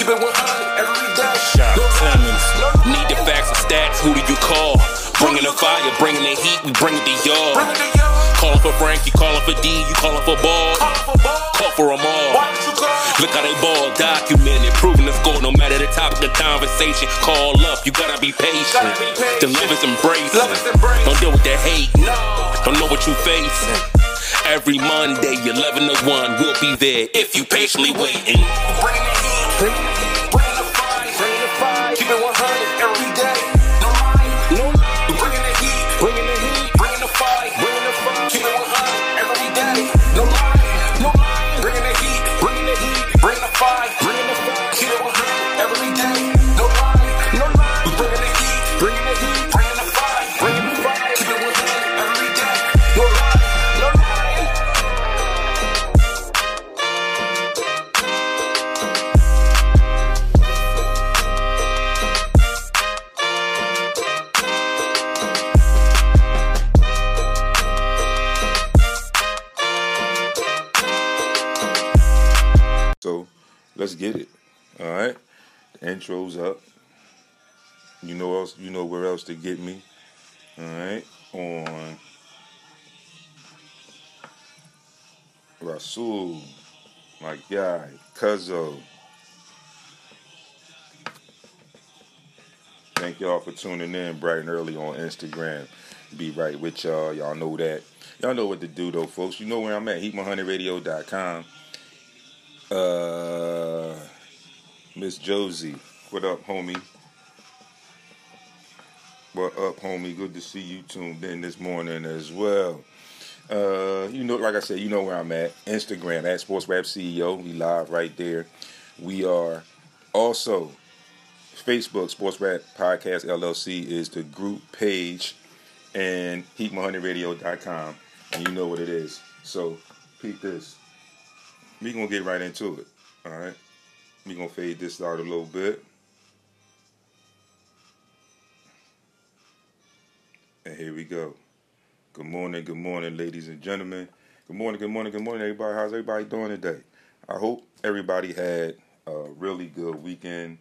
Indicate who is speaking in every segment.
Speaker 1: Keep it 100 every day.
Speaker 2: Shout Timmons. Need the facts and stats, who do you call? Bringing the fire, bringing the heat, we bring it to y'all. Calling for Frankie, calling for D, you calling for ball. Call for them all. Look how they ball, documented, proving the score. No matter the topic of conversation, call up, you gotta be patient. The love is embraced. Don't deal with the hate. Don't know what you face. Every Monday, 11 to 1, we'll be there if you patiently waiting.
Speaker 1: Bringing the heat, bringing the fire, keep it 100 every day. No lying, bringing the heat, bringing the fire, keep it 100 every day. No lying, bringing the heat, bringing the fire, keep it 100 every day. No lying, bringing the heat, bringing the fire, keep it 100 every day. No lying.
Speaker 3: So let's get it. All right, the intro's up. You know where else to get me. All right, on Rasul, my guy, Cuzzo. Thank y'all for tuning in bright and early on Instagram. Be right with y'all. Y'all know that. Y'all know what to do though, folks. You know where I'm at. Heat100radio.com. Miss Josie, what up, homie? What up, homie? Good to see you tuned in this morning as well. Like I said, you know where I'm at. Instagram at Sports Rap CEO. We live right there. We are also Facebook. Sports Rap Podcast LLC is the group page, and Heat100radio.com. And you know what it is. So peep this. We gonna get right into it. All right. We gonna fade this out a little bit. And here we go. Good morning, ladies and gentlemen. Good morning, everybody. How's everybody doing today? I hope everybody had a really good weekend.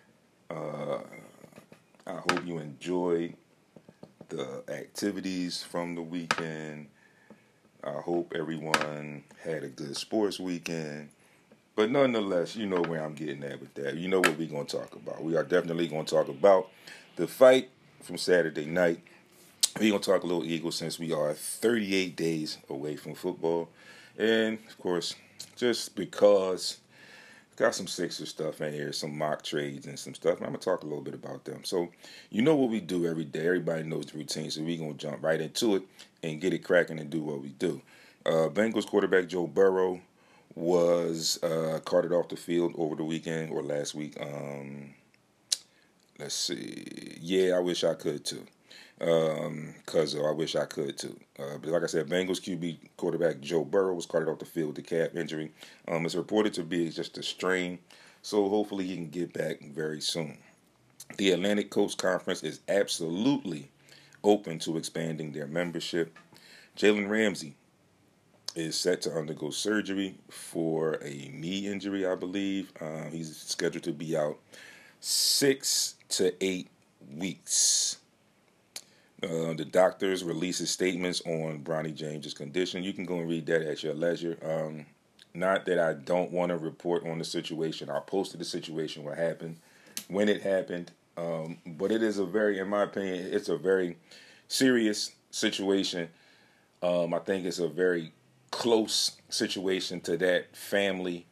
Speaker 3: I hope you enjoyed the activities from the weekend. I hope everyone had a good sports weekend. But nonetheless, you know where I'm getting at with that. You know what we're going to talk about. We are definitely going to talk about the fight from Saturday night. We're going to talk a little Eagles since we are 38 days away from football. And, of course, just because got some Sixers stuff in here, some mock trades and some stuff. I'm going to talk a little bit about them. So, you know what we do every day. Everybody knows the routine, so we're going to jump right into it and get it cracking and do what we do. Bengals quarterback Joe Burrow was carted off the field over the weekend or last week. Let's see. Yeah, I wish I could too. I wish I could too. But like I said, Bengals QB quarterback Joe Burrow was carted off the field with a calf injury. It's reported to be just a strain, so hopefully he can get back very soon. The Atlantic Coast Conference is absolutely open to expanding their membership. Jalen Ramsey is set to undergo surgery for a knee injury, I believe. He's scheduled to be out 6 to 8 weeks. The doctors releases statements on Bronny James' condition. You can go and read that at your leisure. Not that I don't want to report on the situation. I posted the situation, what happened, when it happened. But it is in my opinion, it's a very serious situation. I think it's a very close situation to that family.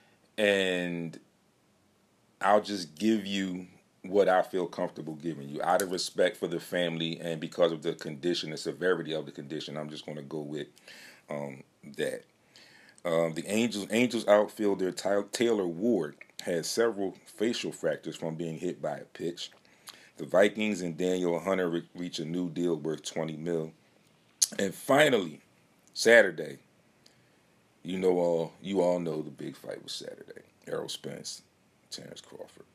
Speaker 3: And I'll just give you what I feel comfortable giving you. Out of respect for the family and because of the condition, the severity of the condition, I'm just going to go with that. The Angels outfielder Taylor Ward had several facial fractures from being hit by a pitch. The Vikings and Daniel Hunter reach a new deal worth $20 million. And finally, Saturday, you all know the big fight was Saturday. Errol Spence, Terrence Crawford.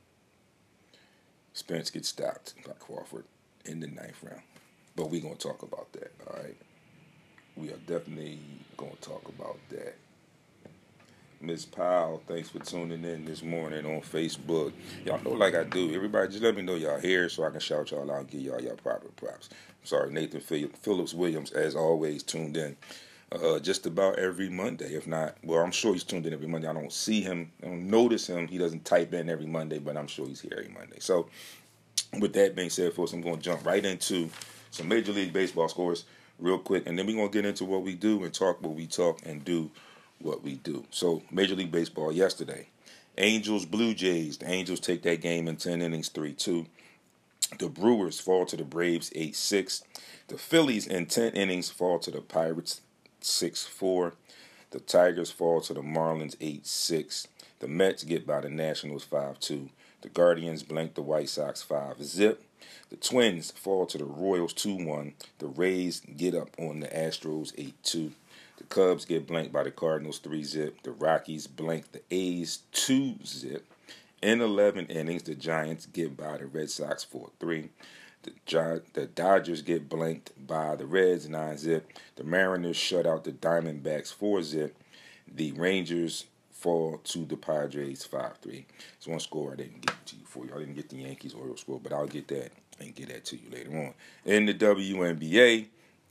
Speaker 3: Spence gets stopped by Crawford in the 9th round. But we're going to talk about that, all right? We are definitely going to talk about that. Miss Powell, thanks for tuning in this morning on Facebook. Y'all know like I do. Everybody just let me know y'all here so I can shout y'all out and give y'all proper props. I'm sorry, Nathan Phillips Williams, as always, tuned in just about every Monday. If not, well, I'm sure he's tuned in every Monday. I don't see him. I don't notice him. He doesn't type in every Monday, but I'm sure he's here every Monday. So with that being said, folks, I'm going to jump right into some Major League Baseball scores real quick, and then we're going to get into what we do and talk what we talk and do what we do. So, Major League Baseball yesterday. Angels, Blue Jays. The Angels take that game in 10 innings, 3-2. The Brewers fall to the Braves, 8-6. The Phillies in 10 innings fall to the Pirates, 6-4. The Tigers fall to the Marlins, 8-6. The Mets get by the Nationals, 5-2. The Guardians blank the White Sox, 5-zip. The Twins fall to the Royals, 2-1. The Rays get up on the Astros, 8-2. The Cubs get blanked by the Cardinals, 3-zip. The Rockies blank the A's, 2-zip. In 11 innings, the Giants get by the Red Sox, 4-3. The Dodgers get blanked by the Reds, 9-zip. The Mariners shut out the Diamondbacks, 4-zip. The Rangers fall to the Padres, 5-3. It's one score I didn't get to you for you. I didn't get the Yankees-Orioles score, but I'll get that and get that to you later on. In the WNBA,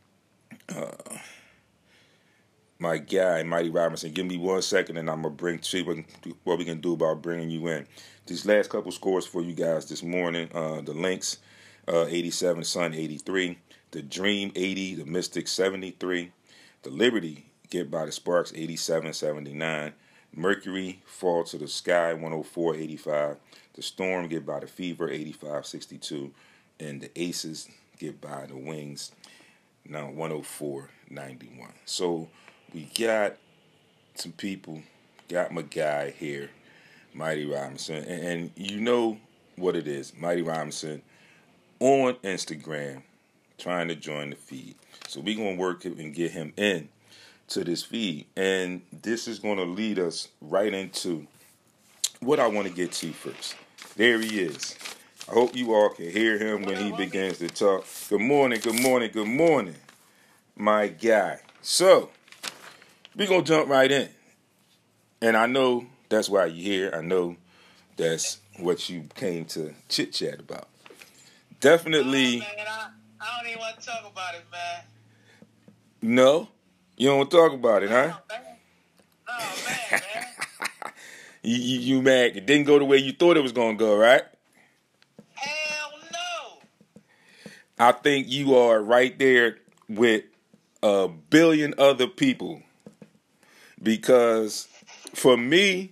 Speaker 3: my guy, Mighty Robinson, give me 1 second and I'm going to see what we can do about bringing you in. These last couple scores for you guys this morning. The Lynx, 87, Sun, 83. The Dream, 80. The Mystics, 73. The Liberty get by the Sparks, 87-79. Mercury fall to the Sky, 104-85. The Storm get by the Fever, 85-62. And the Aces get by the Wings, now 104-91. So we got some people, got my guy here, Mighty Robinson. And you know what it is, Mighty Robinson on Instagram trying to join the feed. So we're going to work and get him in to this feed. And this is going to lead us right into what I want to get to first. There he is. I hope you all can hear him when he begins to talk. Good morning, good morning, good morning, my guy. So, we're going to jump right in. And I know that's why you're here. I know that's what you came to chit-chat about. Definitely.
Speaker 4: Oh, man, I don't even want to talk about it, man.
Speaker 3: No? You don't want to talk about it, huh?
Speaker 4: Oh, man.
Speaker 3: You mad? It didn't go the way you thought it was going to go, right?
Speaker 4: Hell no.
Speaker 3: I think you are right there with a billion other people. Because for me,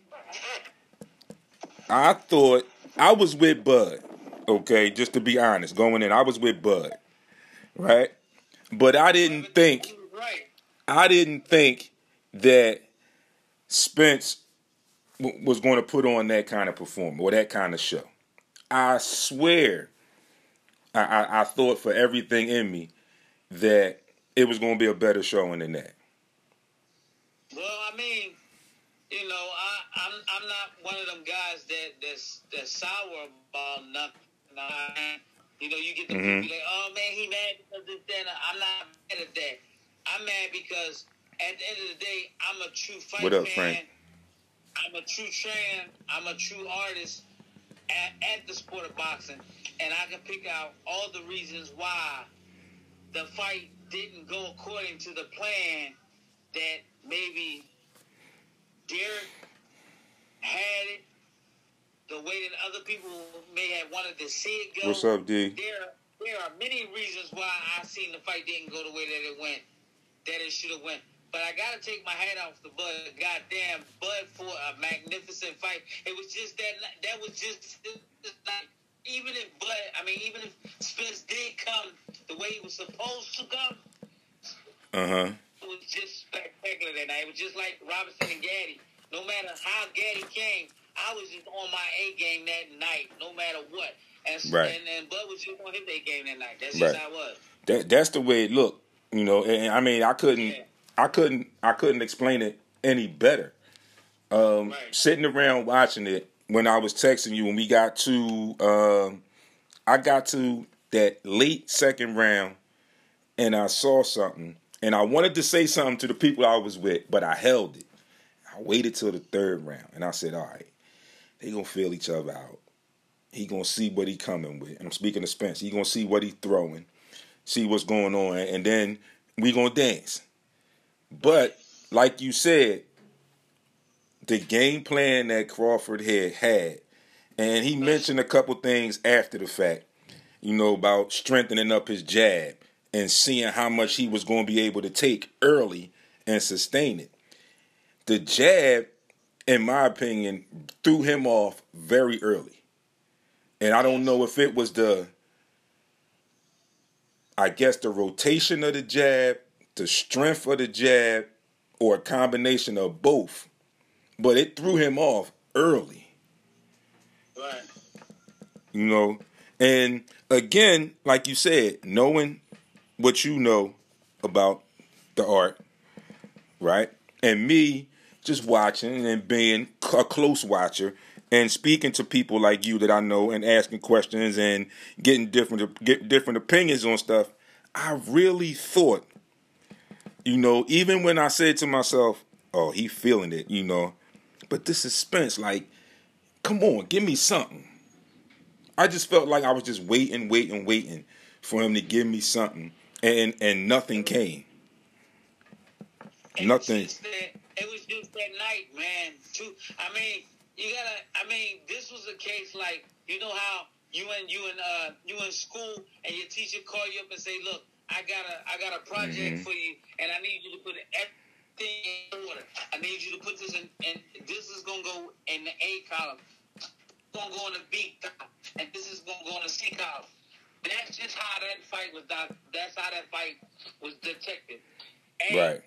Speaker 3: I thought I was with Bud. Okay, just to be honest, going in, I was with Bud. Right? But I didn't think that Spence was going to put on that kind of performance or that kind of show. I swear, I thought for everything in me that it was going to be a better showing than that.
Speaker 4: Well, I mean, you know, I'm not one of them guys that's sour about nothing. You know, you get the people like, oh man, he mad because this, that. I'm not mad at that. I'm mad because at the end of the day, I'm a true fight
Speaker 3: What up,
Speaker 4: fan.
Speaker 3: Frank?
Speaker 4: I'm a true fan. I'm a true artist at the sport of boxing, and I can pick out all the reasons why the fight didn't go according to the plan that maybe Derek had it, the way that other people may have wanted to see it go.
Speaker 3: What's up, D?
Speaker 4: There are many reasons why I seen the fight didn't go the way that it went, that it should have went. But I got to take my hat off to Bud. Goddamn, Bud for a magnificent fight. It was just that was just like, even if Spence did come the way he was supposed to come, it was just spectacular that night. It was just like Robinson and Gaddy. No matter how Gaddy came, I was just on my A game that night, no matter what. And Bud was just on his A game that night. That's just how it was.
Speaker 3: That's the way it looked, you know. And I mean, I couldn't explain it any better. Sitting around watching it when I was texting you when we got to, I got to that late second round, and I saw something, and I wanted to say something to the people I was with, but I held it. I waited till the third round, and I said, all right, they going to feel each other out. He going to see what he coming with. And I'm speaking to Spence. He going to see what he throwing, see what's going on, and then we going to dance. But, like you said, the game plan that Crawford had, and he mentioned a couple things after the fact, about strengthening up his jab and seeing how much he was going to be able to take early and sustain it. The jab, in my opinion, threw him off very early. And I don't know if it was the rotation of the jab, the strength of the jab, or a combination of both. But it threw him off early.
Speaker 4: Right.
Speaker 3: And again, like you said, knowing what you know about the art, right? And me just watching and being a close watcher and speaking to people like you that I know and asking questions and getting different opinions on stuff, I really thought, even when I said to myself, oh, he feeling it, but this is Spence, like, come on, give me something. I just felt like I was just waiting for him to give me something, and nothing came. Nothing.
Speaker 4: It was just that night, man. This was a case like, how you in school and your teacher call you up and say, look, I got a project for you, and I need you to put everything in order. I need you to put this in, and this is gonna go in the A column. Gonna go in the B column, and this is gonna go in the C column. That's just how that fight was done. That's how that fight was detected. And,
Speaker 3: right.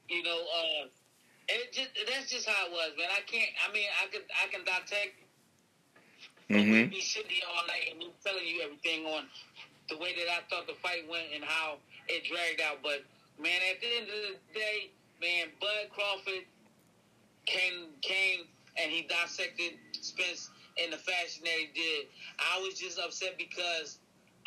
Speaker 4: That's just how it was, man. I can dissect.
Speaker 3: Mm-hmm.
Speaker 4: Be sitting here all night and me telling you everything on the way that I thought the fight went and how it dragged out. But man, at the end of the day, man, Bud Crawford came and he dissected Spence in the fashion that he did. I was just upset because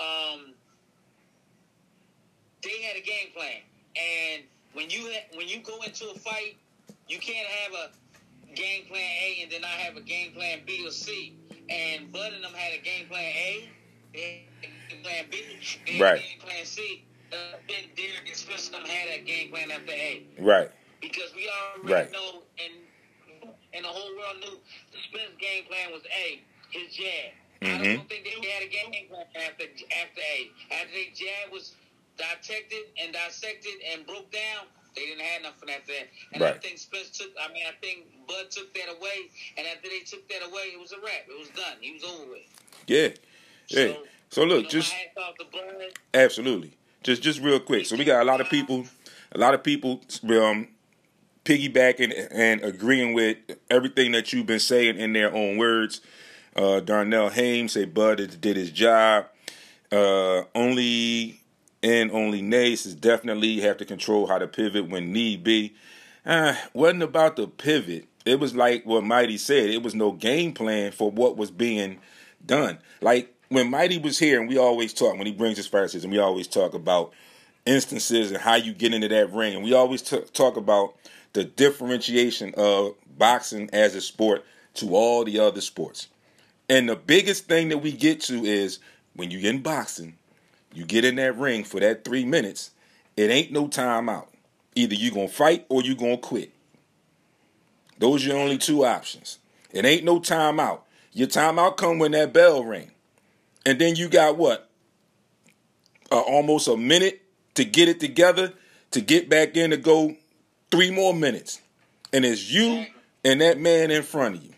Speaker 4: they had a game plan, and when you go into a fight, you can't have a game plan A and then I have a game plan B or C. And Bud and them had a game plan A, game plan B, and
Speaker 3: right.
Speaker 4: game plan C. Then Derek and Spence and them had that game plan after A.
Speaker 3: Right.
Speaker 4: Because we already know, and the whole world knew the Spence game plan was A, his jab.
Speaker 3: Mm-hmm.
Speaker 4: I don't think they had a game plan after A. After their jab was dissected and broke down, they didn't have nothing after that. And
Speaker 3: right.
Speaker 4: I think I think Bud took that away, and after they took that away, it was a wrap. It was done. He was over with.
Speaker 3: Yeah. So look, just absolutely. Just real quick. So we got a lot of people piggybacking and agreeing with everything that you've been saying in their own words. Darnell Hames say Bud did his job. Only Nace is definitely have to control how to pivot when need be. Wasn't about the pivot. It was like what Mighty said. It was no game plan for what was being done. Like when Mighty was here, and we always talk, when he brings his fighters, and we always talk about instances and how you get into that ring. And we always talk about the differentiation of boxing as a sport to all the other sports. And the biggest thing that we get to is when you get in boxing, you get in that ring for that 3 minutes, it ain't no timeout. Either you going to fight or you going to quit. Those are your only two options. It ain't no timeout. Your timeout come when that bell ring. And then you got what? Almost a minute to get it together, to get back in to go 3 more minutes. And it's you and that man in front of you.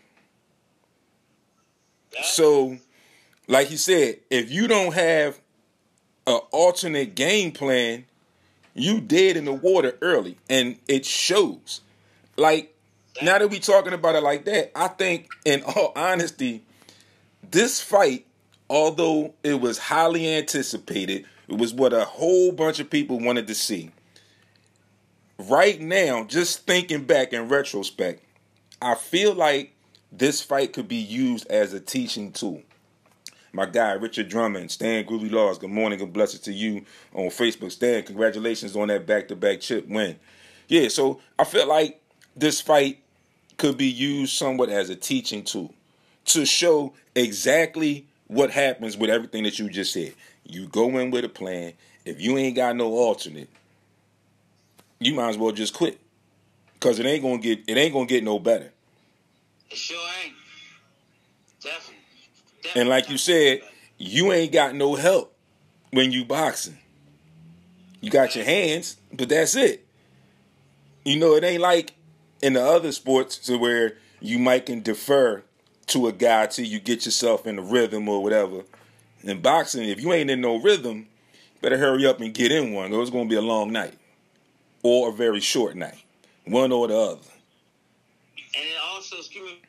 Speaker 3: So, like he said, if you don't have an alternate game plan, you dead in the water early, and it shows. Like, now that we talking about it like that, I think, in all honesty, this fight, although it was highly anticipated, it was what a whole bunch of people wanted to see. Right now, just thinking back in retrospect, I feel like this fight could be used as a teaching tool. My guy, Richard Drummond, Stan Groovy Laws, good morning, good blessings to you on Facebook. Stan, congratulations on that back-to-back chip win. Yeah, so I feel like this fight could be used somewhat as a teaching tool to show exactly what happens with everything that you just said. You go in with a plan. If you ain't got no alternate, you might as well just quit, because it ain't gonna get no better.
Speaker 4: It sure ain't. Definitely.
Speaker 3: And like you said, you ain't got no help when you boxing. You got your hands, but that's it. You know, it ain't like in the other sports to where you might can defer to a guy till you get yourself in the rhythm or whatever. In boxing, if you ain't in no rhythm, better hurry up and get in one, or it's going to be a long night or a very short night, one or the other.
Speaker 4: And it also, excuse me,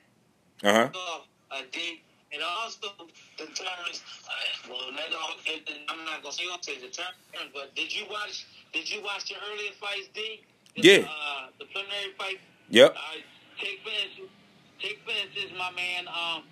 Speaker 4: it also determines. I'm not gonna say determines, but did you watch the earlier fights, D?
Speaker 3: Yeah.
Speaker 4: The preliminary fight.
Speaker 3: Yep.
Speaker 4: Take for instance, my man,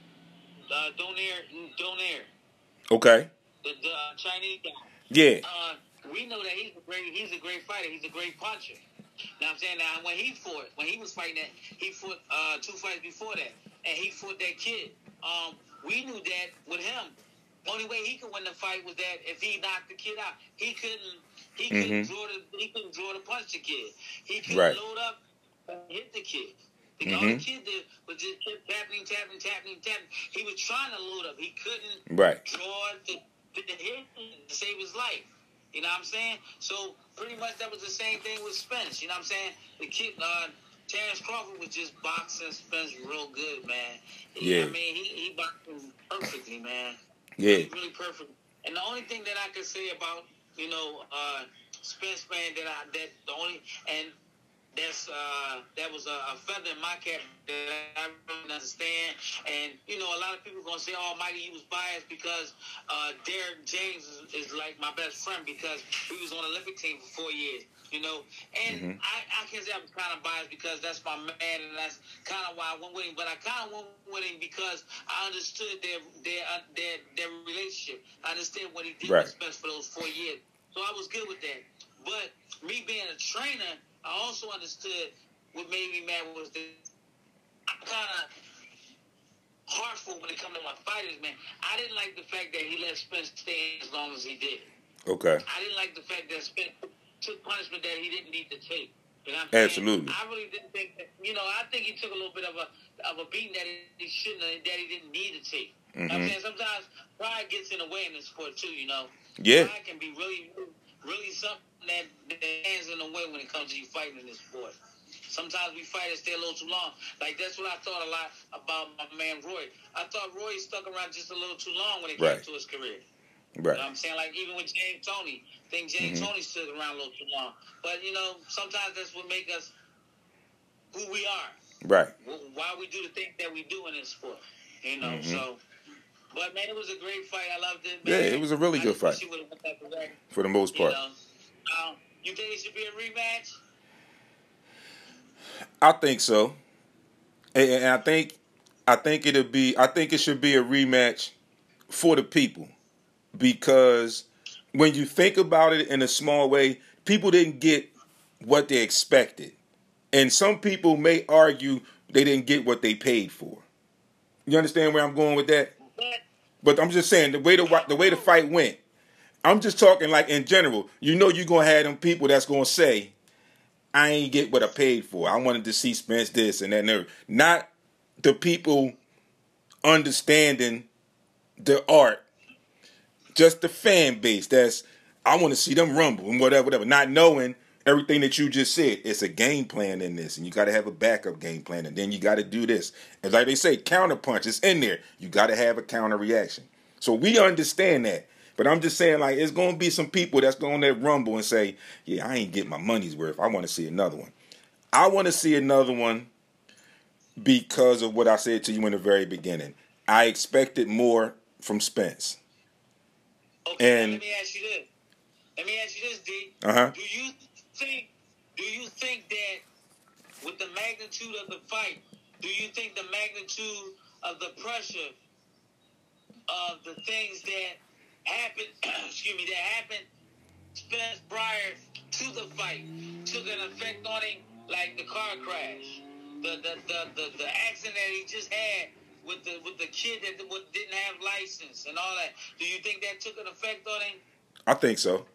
Speaker 4: Donaire.
Speaker 3: Okay.
Speaker 4: The Chinese guy.
Speaker 3: Yeah.
Speaker 4: We know that he's a great fighter. He's a great puncher. Now I'm saying, now when he was fighting that, he fought 2 fights before that, and he fought that kid. We knew that with him, only way he could win the fight was that if he knocked the kid out. He couldn't draw the punch the kid. He couldn't load up and hit the kid. All the kid did was just keep tapping. He was trying to load up. He couldn't draw the hit to save his life. You know what I'm saying? So pretty much that was the same thing with Spence. You know what I'm saying? The kid, Terrence Crawford was just boxing Spence real good, man.
Speaker 3: Yeah.
Speaker 4: I mean, he boxed him perfectly, man.
Speaker 3: Yeah.
Speaker 4: Really, really perfect. And the only thing that I could say about, Spence, man, that was a feather in my cap that I really understand. And, a lot of people are going to say, oh, Mikey, he was biased because Derek James is like my best friend because he was on the Olympic team for 4 years, And I can say I'm kind of biased because that's my man, and that's kind of why I went with him. But I kind of went with him because I understood their relationship. I understand what he did with Spence for those 4 years. So I was good with that. But me being a trainer, I also understood what made me mad was that I'm kind of heartful when it comes to my fighters, man. I didn't like the fact that he let Spence stay as long as he did.
Speaker 3: Okay.
Speaker 4: I didn't like the fact that Spence took punishment that he didn't need to take. You know what I'm
Speaker 3: Absolutely.
Speaker 4: saying? I really didn't think that, I think he took a little bit of a beating that he shouldn't have, that he didn't need to take. You know what I'm saying? Sometimes pride gets in the way in this sport too,
Speaker 3: Yeah.
Speaker 4: Pride can be really, really something that stands in the way when it comes to you fighting in this sport. Sometimes we fight and stay a little too long. Like, that's what I thought a lot about my man Roy. I thought Roy stuck around just a little too long when it came to his career.
Speaker 3: Right.
Speaker 4: You know what I'm saying? Like, even with James Toney, I think James Toney stuck around a little too long. But, sometimes that's what makes us who we are.
Speaker 3: Right.
Speaker 4: Why we do the things that we do in this sport. So... But, man, it was a great fight. I loved it, man.
Speaker 3: Yeah, it was a really good fight. For the most part.
Speaker 4: You think it should be a rematch?
Speaker 3: I think so. And I think it should be a rematch for the people. Because when you think about it in a small way, people didn't get what they expected. And some people may argue they didn't get what they paid for. You understand where I'm going with that? But I'm just saying the way the fight went. I'm just talking like in general. You're gonna have them people that's gonna say, I ain't get what I paid for. I wanted to see Spence this and that and that. Not the people understanding the art. Just the fan base I want to see them rumble and whatever. Not knowing everything that you just said. It's a game plan in this, and you got to have a backup game plan, and then you got to do this. And like they say, counter punch is in there. You got to have a counter reaction. So we understand that. But I'm just saying, like, it's going to be some people that's going to rumble and say, yeah, I ain't getting my money's worth. I want to see another one. I want to see another one because of what I said to you in the very beginning. I expected more from Spence.
Speaker 4: Okay, let me ask you this, D. Do you think that with the magnitude of the fight, do you think the magnitude of the pressure of the things that happened, Spence prior to the fight took an effect on him, like the car crash? the accident that he just had with the kid that didn't have license and all that. Do you think that took an effect on him?
Speaker 3: I think so.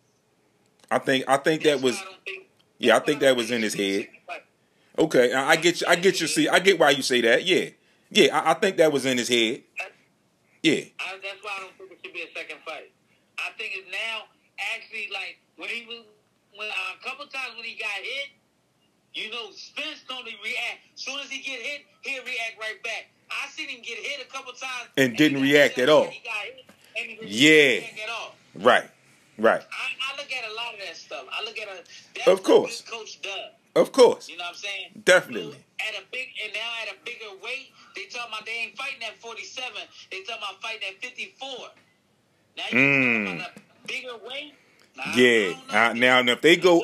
Speaker 3: I think that was. Yeah, I think that was in his head. Okay, I get you. I get you. See, I get why you say that. Yeah, I think that was in his head. Yeah.
Speaker 4: That's why I don't think it should be a second fight. I think it's now actually like when a couple times when he got hit, you know, Spence don't react. As soon as he get hit, he'll react right back. I seen him get hit a couple times
Speaker 3: and didn't react at all.
Speaker 4: He got hit and he didn't react at all.
Speaker 3: Right.
Speaker 4: I look at a lot of that stuff. I look at that's
Speaker 3: of course.
Speaker 4: What this coach does.
Speaker 3: Of course.
Speaker 4: You know what I'm saying?
Speaker 3: Definitely.
Speaker 4: At a bigger weight, they talking about they ain't fighting at 47. They talking about fighting at 54. Now you talking about a bigger weight?
Speaker 3: Yeah. Now if they go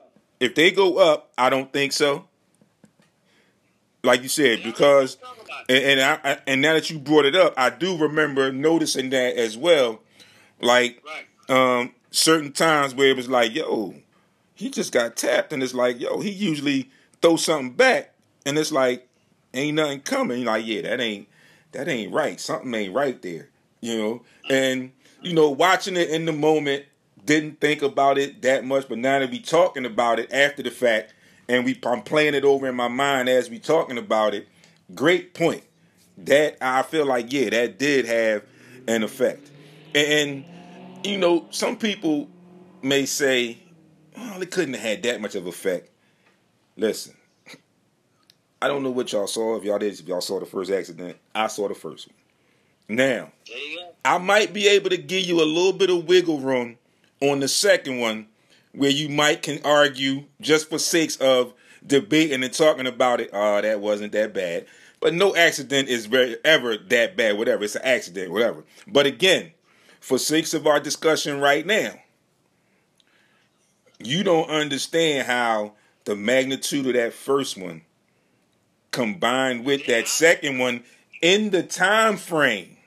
Speaker 3: up, I don't think so. Like you said, because and now that you brought it up, I do remember noticing that as well. Like certain times where it was like, yo, he just got tapped, and it's like, yo, he usually throw something back, and it's like, ain't nothing coming. You're like, yeah, that ain't right. Something ain't right there, you know. And you know, watching it in the moment, didn't think about it that much, but now that we talking about it after the fact, and I'm playing it over in my mind as we talking about it. Great point. That I feel like, yeah, that did have an effect. And you know, some people may say, well, it couldn't have had that much of effect. Listen, I don't know what y'all saw. If y'all saw the first accident, I saw the first one. Now, I might be able to give you a little bit of wiggle room on the second one, where you can argue just for sakes of debating and talking about it. Oh, that wasn't that bad. But no accident is ever that bad. Whatever, it's an accident, whatever. But again, for sakes of our discussion right now, you don't understand how the magnitude of that first one combined with that second one in the time frame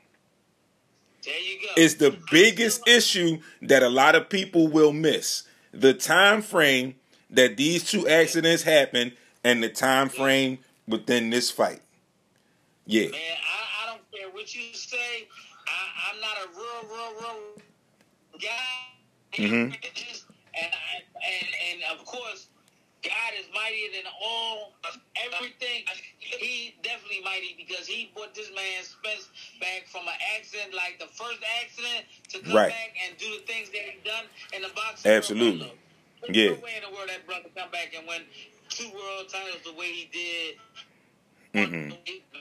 Speaker 3: is the biggest issue that a lot of people will miss. The time frame that these two accidents happened and the time frame within this fight. Yeah.
Speaker 4: Man, I don't care what you say. I'm not a real guy.
Speaker 3: Mm-hmm.
Speaker 4: And of course, God is mightier than all everything. He definitely mighty because he brought this man Spence back from an accident, like the first accident, to come back and do the things that he done in the boxing.
Speaker 3: Absolutely.
Speaker 4: There's no way in the world that brother come back and win 2 world titles the way he did.
Speaker 3: Mm-hmm.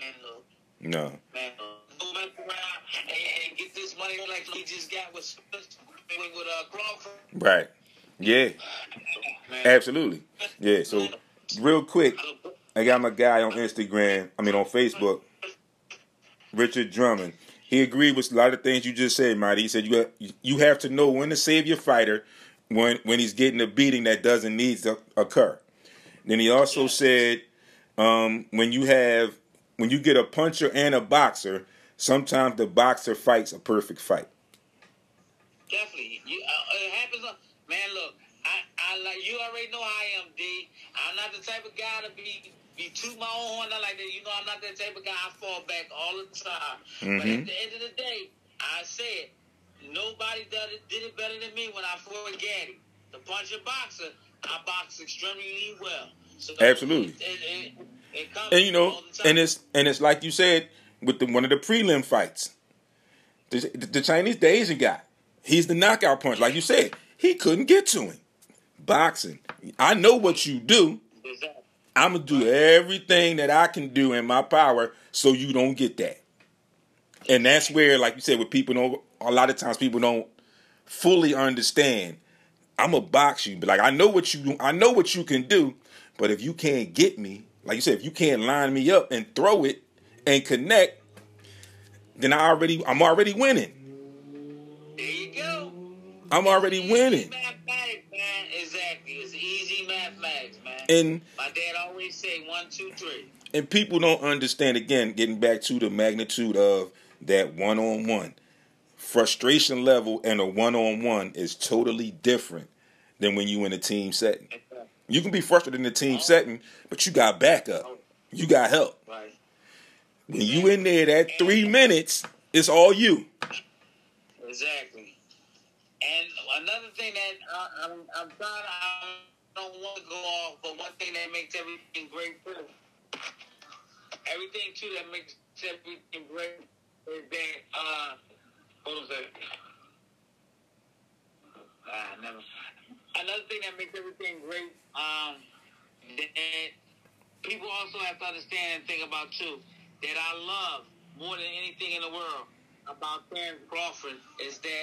Speaker 3: No.
Speaker 4: Man, go back around and get this money like he just got with Crawford.
Speaker 3: Right. Yeah. Man. Absolutely. Yeah. So, real quick, I got my guy on Facebook, Richard Drummond. He agreed with a lot of things you just said, Marty. He said you have to know when to save your fighter when he's getting a beating that doesn't need to occur. Then he also said when you get a puncher and a boxer, sometimes the boxer fights a perfect fight.
Speaker 4: Definitely. It happens. Man, look, I like you already know how I am, D. I'm not the type of guy to be toot my own horn. Not like that. You know, I'm not that type of guy. I fall back all the time. Mm-hmm. But at the end of the day, I said nobody did it better than me when I fought Gaddy. The puncher boxer, I box extremely well. So
Speaker 3: absolutely.
Speaker 4: It comes
Speaker 3: and you know,
Speaker 4: all the time.
Speaker 3: and it's like you said with one of the prelim fights. The Chinese, the Asian guy, he's the knockout punch. Like you said, he couldn't get to him. Boxing, I know what you do.
Speaker 4: Exactly.
Speaker 3: I'm going to do everything that I can do in my power so you don't get that. And that's where, like you said, with people, a lot of times people don't fully understand. I'm going to box you, but like I know what you do. I know what you can do, but if you can't get me, like you said, if you can't line me up and throw it and connect, then I'm already winning.
Speaker 4: There you go.
Speaker 3: I'm already winning.
Speaker 4: Mathematics, man. Exactly. It's easy mathematics, man.
Speaker 3: And
Speaker 4: my dad always say 1, 2, 3.
Speaker 3: And people don't understand, again, getting back to the magnitude of that one-on-one. Frustration level and a one-on-one is totally different than when you in a team setting. You can be frustrated in a team setting, but you got backup. You got help.
Speaker 4: Right.
Speaker 3: When you in there that 3 minutes, it's all you.
Speaker 4: Exactly. And another thing that I'm trying to, I don't want to go off, but one thing that makes everything great too, everything too that makes everything great is that, hold on a second. Never. Another thing that makes everything great, that people also have to understand and think about too, that I love more than anything in the world about Terrence Crawford is that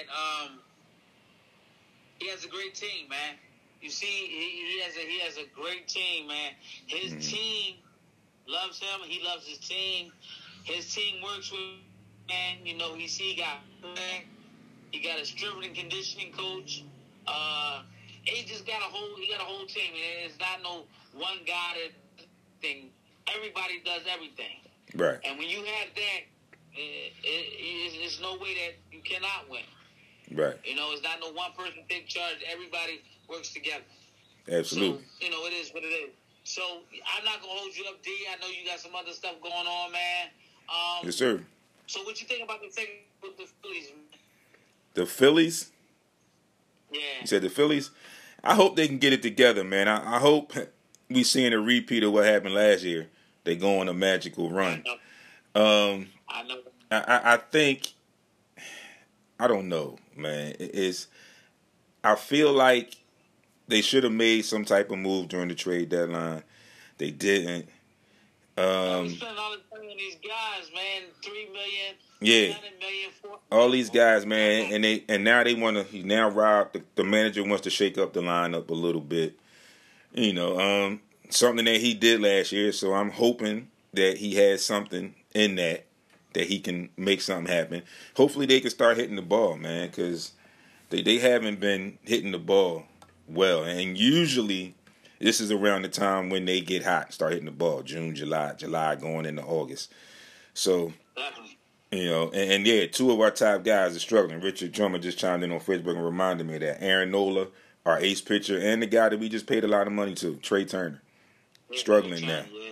Speaker 4: he has a great team, man. You see, he has a great team, man. His team loves him. He loves his team. His team works with him, man. You know, he got a strength and conditioning coach. He just got a whole team. It's not no one guy that thing. Everybody does everything.
Speaker 3: Right.
Speaker 4: And when you have that, it's no way that you cannot win.
Speaker 3: Right.
Speaker 4: You know, it's not no one person take charge. Everybody works together.
Speaker 3: Absolutely.
Speaker 4: So, you know, it is what it is. So, I'm not going to hold you up, D. I know you got some other stuff going on, man.
Speaker 3: Yes, sir.
Speaker 4: So, what you think about the thing with the Phillies, man?
Speaker 3: The Phillies?
Speaker 4: Yeah.
Speaker 3: You said the Phillies? I hope they can get it together, man. I hope we seeing a repeat of what happened last year. They go on a magical run.
Speaker 4: I know.
Speaker 3: I think, I don't know, man. I feel like they should have made some type of move during the trade deadline. They didn't.
Speaker 4: We spent all the money on these guys, man. $3 million,
Speaker 3: Yeah.
Speaker 4: $7 million, $4
Speaker 3: All these guys, man, and now they want to. He now Rob, the manager wants to shake up the lineup a little bit. You know, something that he did last year. So I'm hoping that he has something in that he can make something happen. Hopefully they can start hitting the ball, man, because they haven't been hitting the ball well. And usually this is around the time when they get hot, start hitting the ball. June, July going into August. So, you know, and yeah, two of our top guys are struggling. Richard Drummond just chimed in on Facebook and reminded me of that. Aaron Nola, our ace pitcher, and the guy that we just paid a lot of money to, Trey Turner, struggling now.
Speaker 4: Yeah.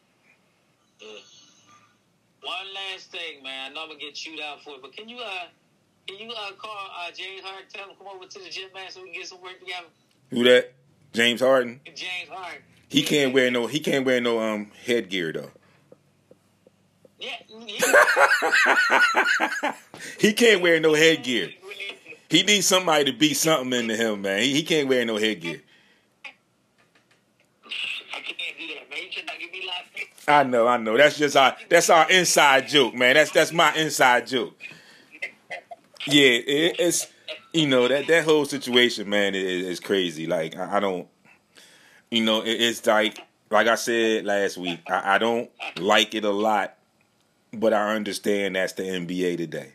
Speaker 4: One last thing, man. I know I'm gonna get chewed out for it, but can you call James Harden, tell him to come over to the gym, man, so we can get some work together?
Speaker 3: Who that? James Harden?
Speaker 4: James Harden.
Speaker 3: He can't wear no headgear though.
Speaker 4: Yeah.
Speaker 3: He can't wear no headgear. He needs somebody to beat something into him, man. He can't wear no headgear.
Speaker 4: I can't do that, man. You should not give me life.
Speaker 3: I know. That's our inside joke, man. That's my inside joke. Yeah, it's you know that whole situation, man, is crazy. Like I don't, you know, it's like I said last week, I don't like it a lot, but I understand that's the NBA today.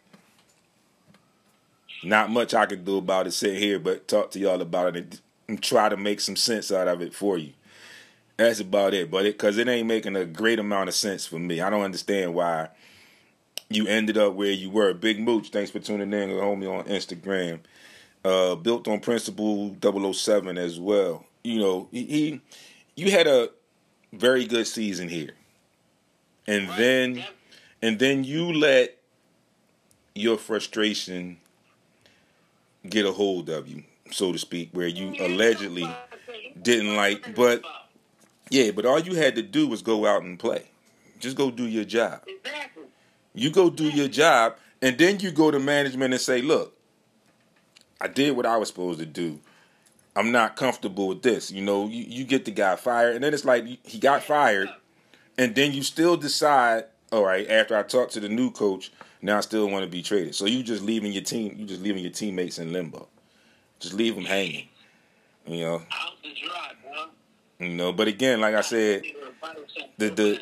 Speaker 3: Not much I can do about it. Sit here, but talk to y'all about it and try to make some sense out of it for you. That's about it. But because it ain't making a great amount of sense for me. I don't understand why you ended up where you were. Big Mooch, thanks for tuning in. Homie on Instagram. Built on Principle 007 as well. You know, you had a very good season here. And then you let your frustration get a hold of you, so to speak, where you allegedly didn't like, but all you had to do was go out and play. Just go do your job.
Speaker 4: Exactly.
Speaker 3: You go do your job, and then you go to management and say, look, I did what I was supposed to do. I'm not comfortable with this. You know, you get the guy fired, and then it's like he got fired, and then you still decide, all right, after I talk to the new coach, now I still want to be traded. So you just leaving your teammates in limbo. Just leave them hanging. You know.
Speaker 4: Out the dry, bro.
Speaker 3: You know, but again, like I said, the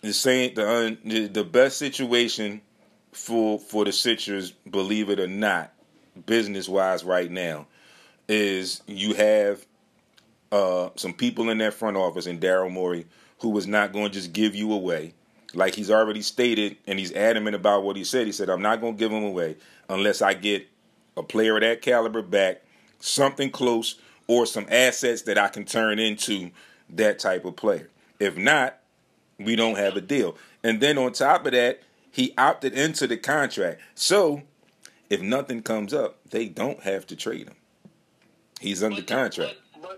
Speaker 3: best situation for the Sixers, believe it or not, business wise right now, is you have some people in that front office and Daryl Morey who is not going to just give you away. Like he's already stated, and he's adamant about what he said. He said, I'm not going to give him away unless I get a player of that caliber back, something close, or some assets that I can turn into that type of player. If not, We don't have a deal. And then on top of that, he opted into the contract. So if nothing comes up, they don't have to trade him. He's under contract.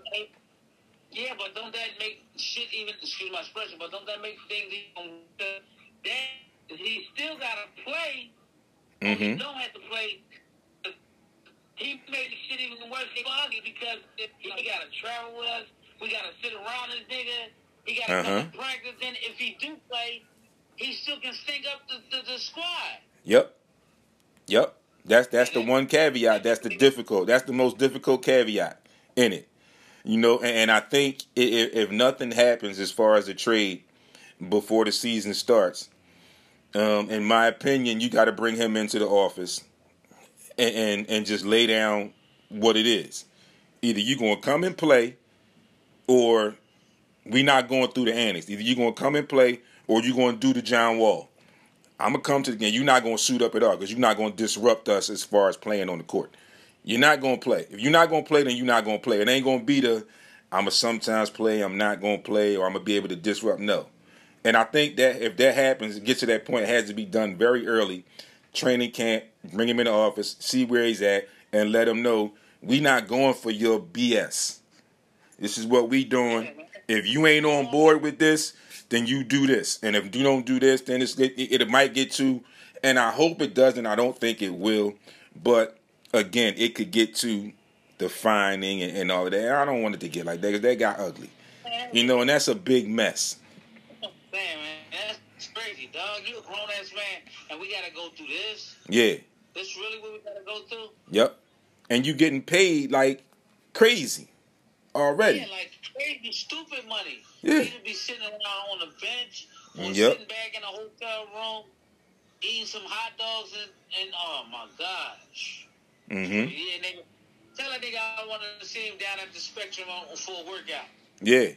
Speaker 4: But don't that make shit even, excuse my expression, but don't that make things even, then he still got to play.
Speaker 3: Mm-hmm.
Speaker 4: He don't have to play. He made the shit even worse because he got to travel with us. We got to sit around this nigga. He got to come to practice. And if he do play, he still can stink up the squad.
Speaker 3: Yep. That's the one caveat. That's the most difficult caveat in it. You know, and I think if nothing happens as far as a trade before the season starts, in my opinion, you got to bring him into the office and just lay down what it is. Either you're going to come and play, or we're not going through the annex. Either you're going to come and play, or you're going to do the John Wall. I'm going to come to the game. You're not going to suit up at all because you're not going to disrupt us as far as playing on the court. You're not going to play. If you're not going to play, then you're not going to play. It ain't going to be I'm going to sometimes play, I'm not going to play, or I'm going to be able to disrupt. No. And I think that if that happens, it gets to that point, it has to be done very early. Training camp, bring him in the office, see where he's at, and let him know we not going for your BS. This is what we doing. If you ain't on board with this, then you do this. And if you don't do this, then it might get to, and I hope it doesn't. I don't think it will. But, again, it could get to the fining and all of that. I don't want it to get like that because that got ugly. You know, and that's a big mess.
Speaker 4: Damn, man. That's crazy, dog. You a grown-ass man, and we got to go through this?
Speaker 3: Yeah.
Speaker 4: This really what we got to go through?
Speaker 3: Yep. And you getting paid like crazy already.
Speaker 4: Yeah, like crazy, stupid money.
Speaker 3: Yeah.
Speaker 4: You to be sitting around on the bench or
Speaker 3: Yep.
Speaker 4: sitting back in a hotel room eating some hot dogs and oh, my gosh.
Speaker 3: Mm-hmm.
Speaker 4: Yeah, nigga. Tell a nigga I wanted to see him down at the Spectrum for a workout.
Speaker 3: Yeah.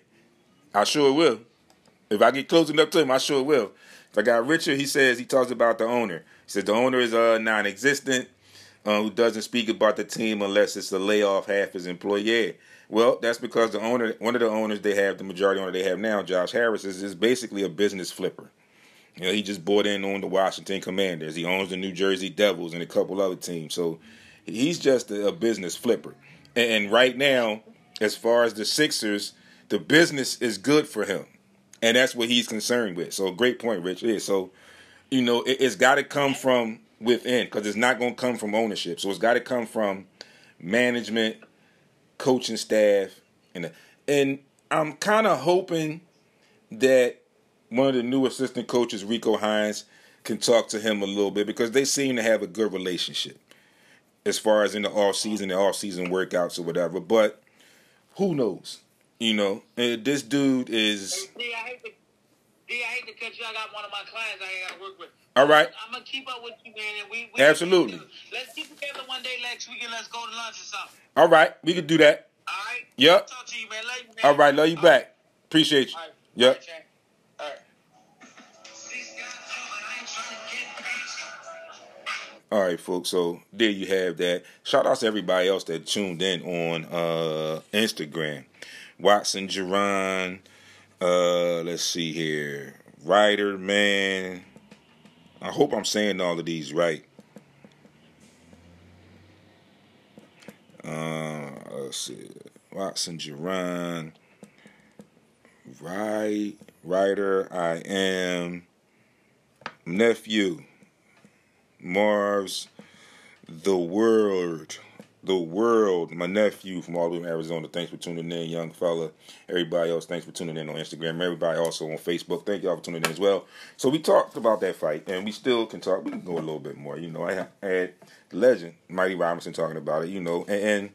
Speaker 3: I sure will. If I get close enough to him, I sure will. If I got Richard, he talks about the owner. He says the owner is non-existent, who doesn't speak about the team unless it's a layoff half his employee. Yeah. Well, that's because the owner, one of the owners they have, the majority owner they have now, Josh Harris, is basically a business flipper. You know, he just bought in on the Washington Commanders. He owns the New Jersey Devils and a couple other teams. So he's just a business flipper. And right now, as far as the Sixers, the business is good for him. And that's what he's concerned with. So great point, Rich. Yeah, so, you know, it's got to come from within because it's not going to come from ownership. So it's got to come from management, coaching staff. And I'm kind of hoping that one of the new assistant coaches, Rico Hines, can talk to him a little bit because they seem to have a good relationship as far as in the off-season workouts or whatever. But who knows? You know, this dude is...
Speaker 4: D, I hate to cut you. I got one of my clients I got to work with.
Speaker 3: All right.
Speaker 4: I'm going to keep up with you, man. And we
Speaker 3: Absolutely.
Speaker 4: Let's get together one day next week and let's go to lunch or something.
Speaker 3: All right. We can do that.
Speaker 4: All right?
Speaker 3: Yep.
Speaker 4: Talk to you, man. Love you, man.
Speaker 3: All right. Love you back. Appreciate you.
Speaker 4: All right.
Speaker 3: Yep.
Speaker 4: All right.
Speaker 3: All right, folks. So there you have that. Shout out to everybody else that tuned in on Instagram. Watson Jerron. Let's see here. Ryder, man. I hope I'm saying all of these right. Let's see. Watson Jerron. Ryder, I am. Nephew. Marv's. The world, my nephew from all the way from Arizona. Thanks for tuning in, young fella. Everybody else, thanks for tuning in on Instagram. Everybody also on Facebook. Thank y'all for tuning in as well. So we talked about that fight, and we still can talk. We can go a little bit more. You know, I had legend Mighty Robinson talking about it. You know, and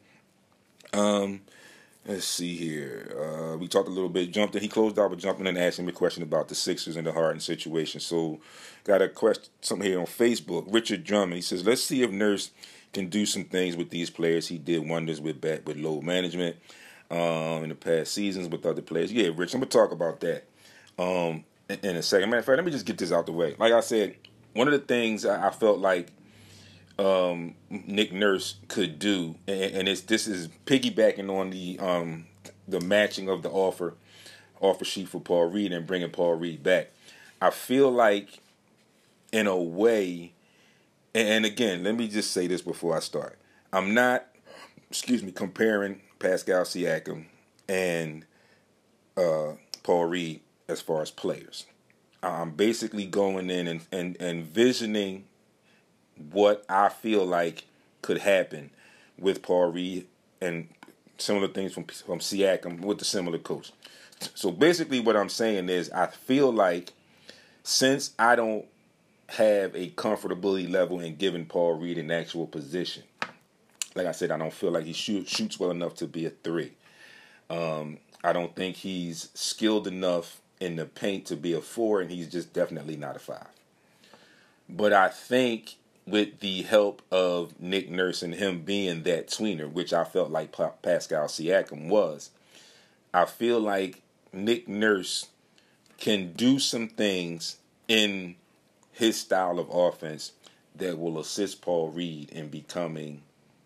Speaker 3: let's see here. We talked a little bit. He closed out with jumping and asking me a question about the Sixers and the Harden situation. So got a question, something here on Facebook. Richard Drummond. He says, let's see if Nurse can do some things with these players. He did wonders with load management in the past seasons with other players. Yeah, Rich, I'm going to talk about that in a second. Matter of fact, let me just get this out the way. Like I said, one of the things I felt like Nick Nurse could do, and this is piggybacking on the matching of the offer offer sheet for Paul Reed and bringing Paul Reed back. I feel like, in a way, and again, let me just say this before I start. I'm not, comparing Pascal Siakam and Paul Reed as far as players. I'm basically going in and envisioning what I feel like could happen with Paul Reed and similar things from Siakam with the similar coach. So basically what I'm saying is I feel like since I don't have a comfortability level in giving Paul Reed an actual position, like I said, I don't feel like he shoots well enough to be a 3. I don't think he's skilled enough in the paint to be a 4, and he's just definitely not a 5. But I think with the help of Nick Nurse and him being that tweener, which I felt like Pascal Siakam was, I feel like Nick Nurse can do some things in his style of offense that will assist Paul Reed in becoming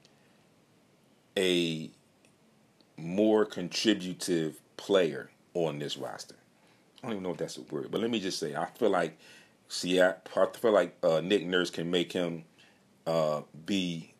Speaker 3: a more contributive player on this roster. I don't even know if that's a word, but let me just say, I feel like Nick Nurse can make him be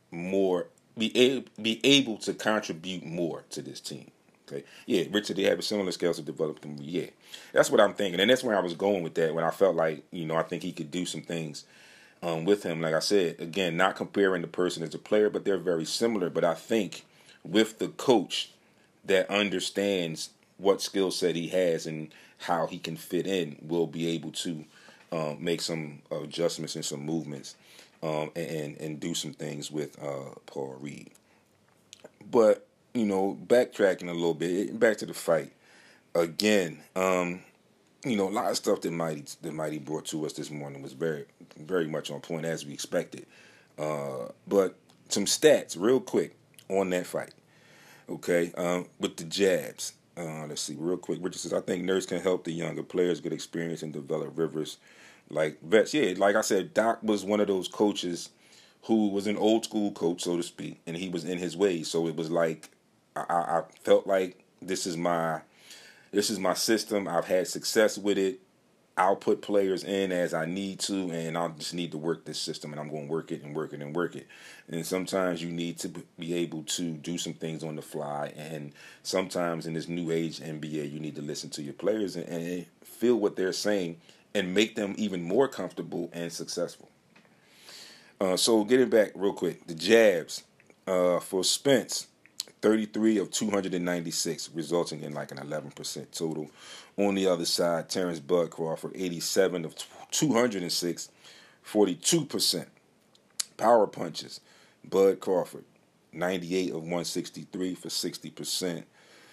Speaker 3: able to contribute more to this team. Okay, yeah, Richard, they have a similar skills to develop them. Yeah, that's what I'm thinking, and that's where I was going with that. When I felt like, I think he could do some things with him. Like I said, again, not comparing the person as a player, but they're very similar. But I think with the coach that understands what skill set he has and how he can fit in, we'll be able to make some adjustments and some movements and do some things with Paul Reed. But, backtracking a little bit, back to the fight. Again, a lot of stuff that Mighty brought to us this morning was very, very much on point as we expected. But some stats real quick on that fight. Okay, with the jabs. Let's see, real quick. Richard says, I think Nurse can help the younger players get experience and develop Rivers like vets. Yeah, like I said, Doc was one of those coaches who was an old school coach, so to speak, and he was in his ways. So it was like, I felt like this is my system. I've had success with it. I'll put players in as I need to, and I'll just need to work this system, and I'm going to work it and work it and work it. And sometimes you need to be able to do some things on the fly, and sometimes in this new age NBA, you need to listen to your players and feel what they're saying and make them even more comfortable and successful. So getting back real quick, the jabs for Spence, 33 of 296, resulting in like an 11% total. On the other side, Terrence Bud Crawford, 87 of 206, 42%. Power punches, Bud Crawford, 98 of 163 for 60%.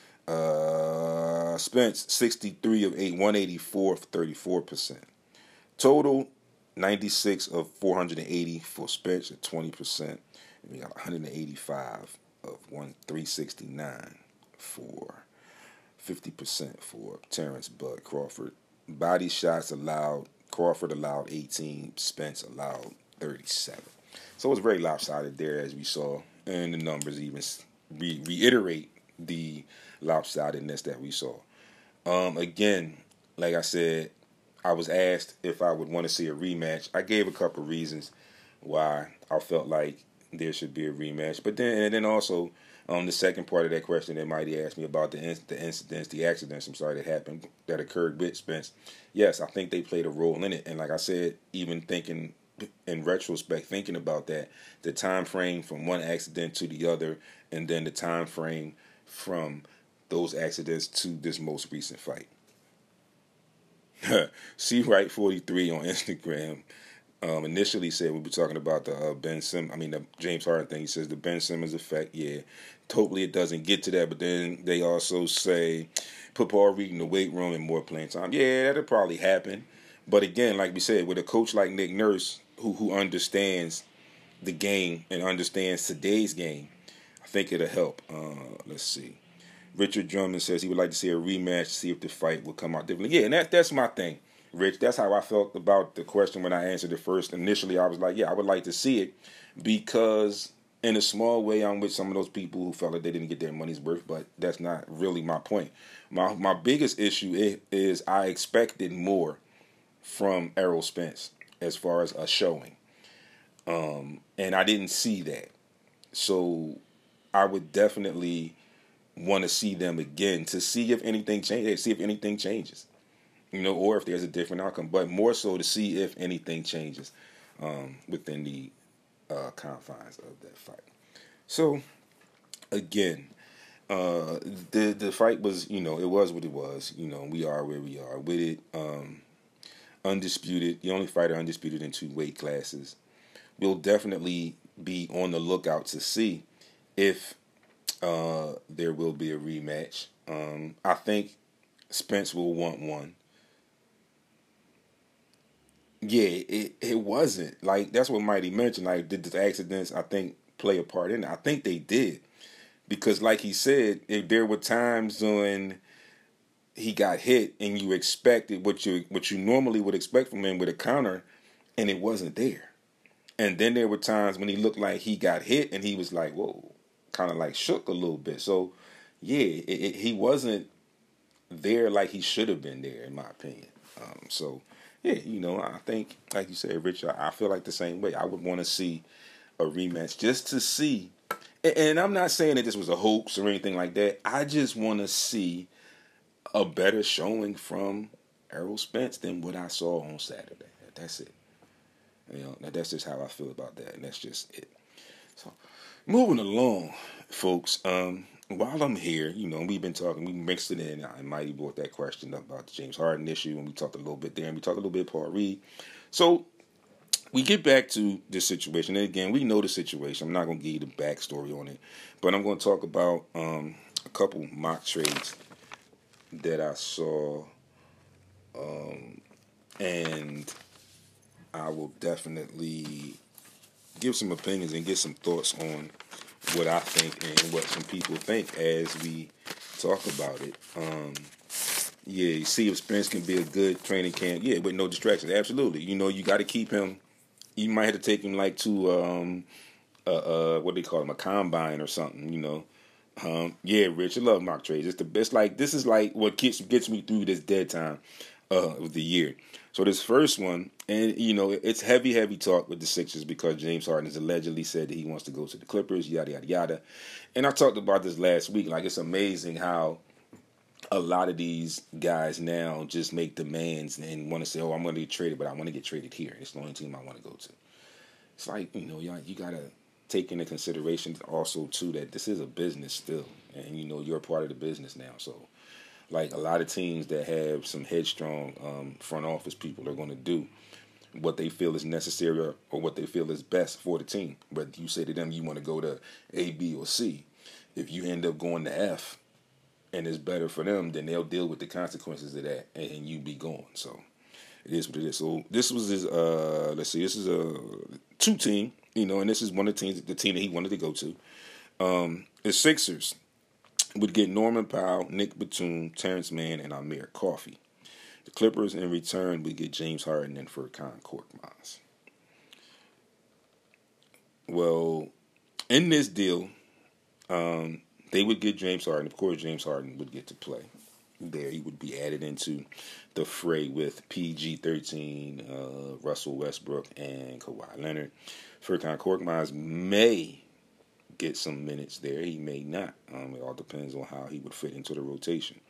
Speaker 3: Spence, 63 of 184 for 34%. Total, 96 of 480 for Spence at 20%. And we got 185 of 369 for 50% for Terrence Bud Crawford. Body shots allowed, Crawford allowed 18, Spence allowed 37. So it was very lopsided there, as we saw, and the numbers even reiterate the lopsidedness that we saw. Again, like I said, I was asked if I would want to see a rematch. I gave a couple reasons why I felt like there should be a rematch. But then also, the second part of that question that Mighty asked me about the accidents that happened, that occurred with Spence. Yes, I think they played a role in it. And like I said, even thinking in retrospect, thinking about that, the time frame from one accident to the other, and then the time frame from those accidents to this most recent fight. C Wright 43 on Instagram initially said we were talking about the James Harden thing. He says the Ben Simmons effect. Yeah, totally it doesn't get to that, but then they also say put Paul Reed in the weight room and more playing time. Yeah, that'll probably happen. But again, like we said, with a coach like Nick Nurse who understands the game and understands today's game, I think it'll help. Let's see. Richard Drummond says he would like to see a rematch to see if the fight will come out differently. Yeah, and that's my thing, Rich. That's how I felt about the question when I answered it first. Initially, I was like, yeah, I would like to see it because in a small way, I'm with some of those people who felt like they didn't get their money's worth, but that's not really my point. My biggest issue is I expected more from Errol Spence as far as a showing. And I didn't see that. So I would definitely want to see them again to see if anything changes, or if there's a different outcome, but more so to see if anything changes within the confines of that fight. So again, the fight was, it was what it was. We are where we are with it. Undisputed, the only fighter undisputed in 2 weight classes. We'll definitely be on the lookout to see if there will be a rematch. I think Spence will want one. Yeah, it wasn't. Like, that's what Mighty mentioned. Like, did the accidents, I think, play a part in it? I think they did. Because, like he said, if there were times when he got hit and you expected what you normally would expect from him with a counter, and it wasn't there. And then there were times when he looked like he got hit and he was like, whoa, kind of like shook a little bit. So, yeah, he wasn't there like he should have been there, in my opinion. So, yeah, I think, like you said, Rich, I feel like the same way. I would want to see a rematch just to see. And I'm not saying that this was a hoax or anything like that. I just want to see a better showing from Errol Spence than what I saw on Saturday. That's it. That's just how I feel about that, and that's just it. So, moving along, folks. While I'm here, we've been talking. We mixed it in. I Mighty brought that question up about the James Harden issue, and we talked a little bit there, and we talked a little bit Paul Reed. So, we get back to this situation. And again, we know the situation. I'm not going to give you the backstory on it, but I'm going to talk about a couple mock trades that I saw, and I will definitely give some opinions and get some thoughts on what I think and what some people think as we talk about it. You see if Spence can be a good training camp. Yeah, with no distractions. Absolutely. You got to keep him. You might have to take him like to what do they call him, a combine or something. Yeah, Rich, I love mock trades. It's the best. Like, this is like what gets me through this dead time of the year. So this first one, and it's heavy talk with the Sixers because James Harden has allegedly said that he wants to go to the Clippers, yada yada yada. And I talked about this last week. Like, it's amazing how a lot of these guys now just make demands and want to say, "Oh, I'm going to get traded, but I want to get traded here. It's the only team I want to go to." It's like, you gotta take into consideration also too that this is a business still, and you're a part of the business now. So, like, a lot of teams that have some headstrong front office people are going to do what they feel is necessary or what they feel is best for the team. But you say to them you want to go to A, B, or C. If you end up going to F and it's better for them, then they'll deal with the consequences of that, and you be gone. So it is what it is. So this was his, this is a 2-team, and this is one of the teams, the team that he wanted to go to. The Sixers would get Norman Powell, Nick Batum, Terrence Mann, and Amir Coffey. The Clippers, in return, would get James Harden and Furkan Korkmaz. Well, in this deal, they would get James Harden. Of course, James Harden would get to play there. He would be added into the fray with PG-13, Russell Westbrook, and Kawhi Leonard. Furkan Korkmaz may get some minutes there. He may not. It all depends on how he would fit into the rotation.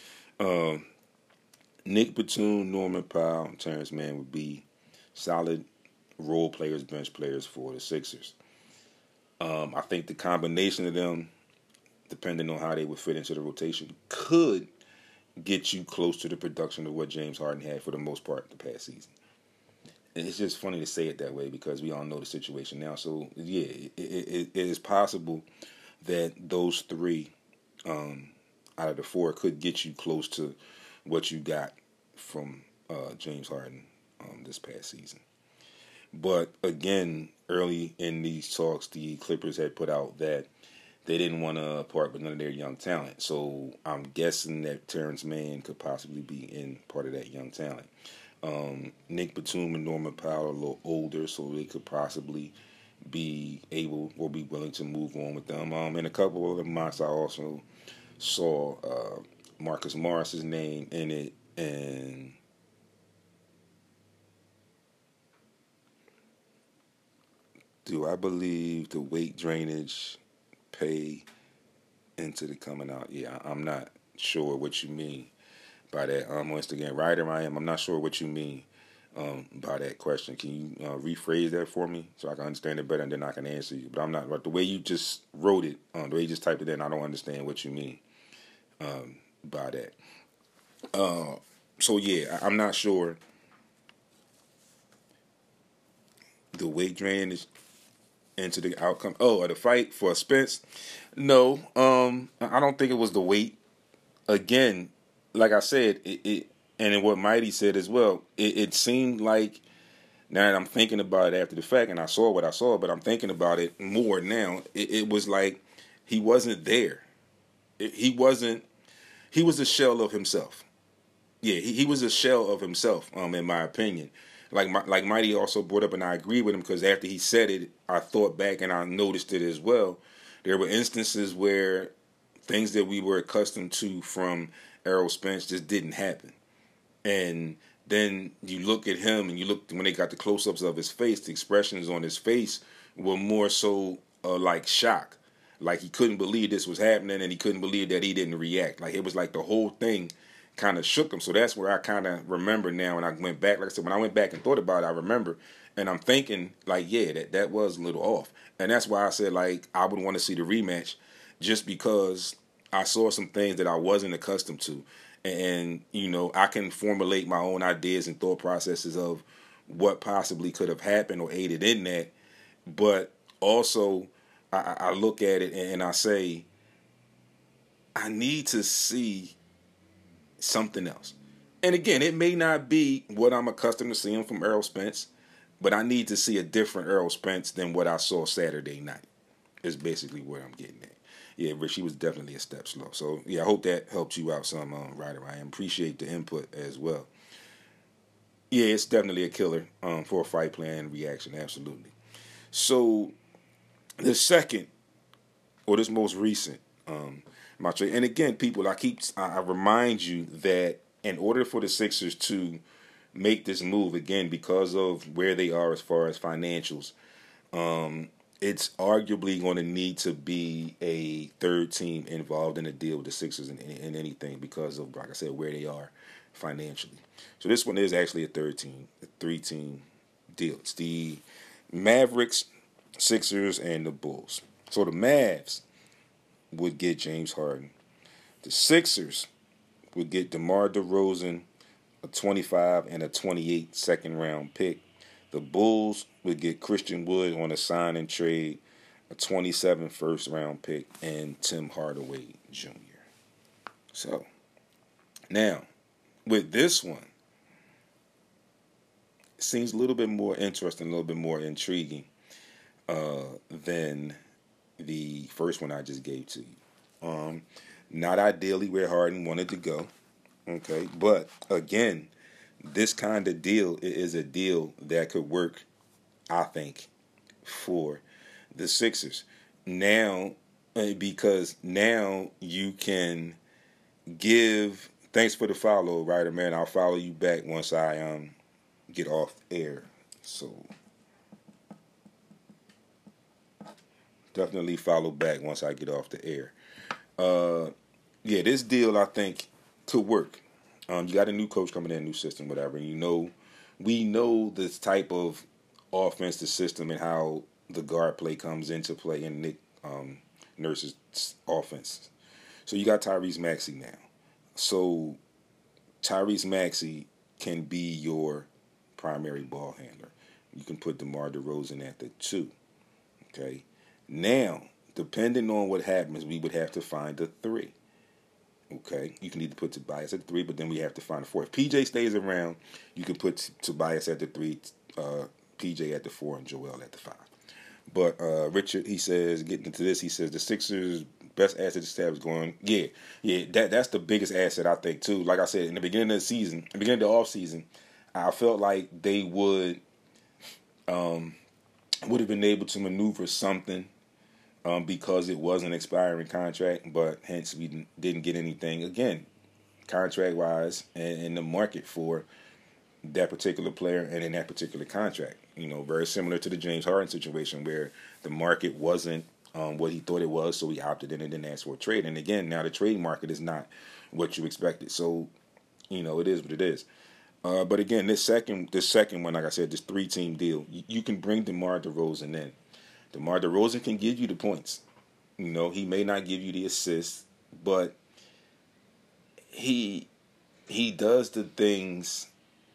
Speaker 3: Nick Batum, Norman Powell, and Terrence Mann would be solid role players, bench players for the Sixers. I think the combination of them, depending on how they would fit into the rotation, could get you close to the production of what James Harden had for the most part the past season. And it's just funny to say it that way because we all know the situation now. So, yeah, it is possible that those three out of the four could get you close to what you got from James Harden this past season. But, again, early in these talks, the Clippers had put out that they didn't want to part with none of their young talent. So I'm guessing that Terrence Mann could possibly be in part of that young talent. Nick Batum and Norman Powell are a little older, so they could possibly be able or be willing to move on with them. In a couple of the mocks, I also saw Marcus Morris's name in it, and do I believe the weight drainage pay into the coming out? Yeah, I'm not sure what you mean by that. Once again, Ryder I am. I'm not sure what you mean by that question. Can you rephrase that for me so I can understand it better, and then I can answer you? But I'm not, like, the way you just wrote it, the way you just typed it in, I don't understand what you mean by that. So yeah, I'm not sure the weight drain is into the outcome. Oh, the fight for Spence? No, I don't think it was the weight. Again, like I said, it and in what Mighty said as well, it seemed like, now that I'm thinking about it after the fact, and I saw what I saw, but I'm thinking about it more now, it was like he wasn't there. He was a shell of himself. Yeah, he was a shell of himself, in my opinion. Like Mighty also brought up, and I agree with him, because after he said it, I thought back and I noticed it as well. There were instances where things that we were accustomed to from Errol Spence just didn't happen. And then you look at him, and you look, when they got the close-ups of his face, the expressions on his face were more so like shock. Like he couldn't believe this was happening, and he couldn't believe that he didn't react. Like it was like the whole thing kind of shook him. So that's where I kind of remember now, and I went back, like I said, when I went back and thought about it, I remember, and I'm thinking, like, yeah, that was a little off. And that's why I said, like, I would want to see the rematch, just because I saw some things that I wasn't accustomed to. And, I can formulate my own ideas and thought processes of what possibly could have happened or aided in that. But also, I look at it and I say, I need to see something else. And again, it may not be what I'm accustomed to seeing from Errol Spence, but I need to see a different Errol Spence than what I saw Saturday night, is basically where I'm getting at. Yeah, Rich, he was definitely a step slow. So, yeah, I hope that helped you out some, Ryder. I appreciate the input as well. Yeah, it's definitely a killer for a fight plan reaction, absolutely. So, the second, or this most recent, my trade, and again, people, I remind you that in order for the Sixers to make this move, again, because of where they are as far as financials, it's arguably going to need to be a third team involved in a deal with the Sixers in anything, because of, like I said, where they are financially. So this one is actually a three-team deal. It's the Mavericks, Sixers, and the Bulls. So the Mavs would get James Harden. The Sixers would get DeMar DeRozan, a 25 and a 28 second-round pick. The Bulls would get Christian Wood on a sign and trade, a 27 first-round pick, and Tim Hardaway Jr. So, now, with this one, it seems a little bit more interesting, a little bit more intriguing than the first one I just gave to you. Not ideally where Harden wanted to go, okay? But, again, this kind of deal is a deal that could work, I think, for the Sixers. Now, because now you can give, thanks for the follow, Ryder, man. I'll follow you back once I get off air. So, definitely follow back once I get off the air. Yeah, this deal, I think, could work. You got a new coach coming in, a new system, whatever. And we know this type of offensive system and how the guard play comes into play in Nick Nurse's offense. So you got Tyrese Maxey now. So Tyrese Maxey can be your primary ball handler. You can put DeMar DeRozan at the 2. Okay. Now, depending on what happens, we would have to find a 3. Okay, you can either put Tobias at the 3, but then we have to find a 4. If PJ stays around, you can put Tobias at the 3, PJ at the 4, and Joel at the 5. But Richard, he says, getting into this, he says the Sixers' best asset to have is going. Yeah, that's the biggest asset, I think, too. Like I said, in the beginning of the season, beginning of the offseason, I felt like they would would have been able to maneuver something because it was an expiring contract, but hence we didn't get anything, again, contract-wise and in the market for that particular player and in that particular contract. Very similar to the James Harden situation where the market wasn't what he thought it was, so he opted in and didn't ask for a trade. And again, now the trade market is not what you expected. So, it is what it is. But again, this second one, like I said, this 3-team deal, you can bring DeMar DeRozan in. DeMar DeRozan can give you the points. He may not give you the assists, but he does the things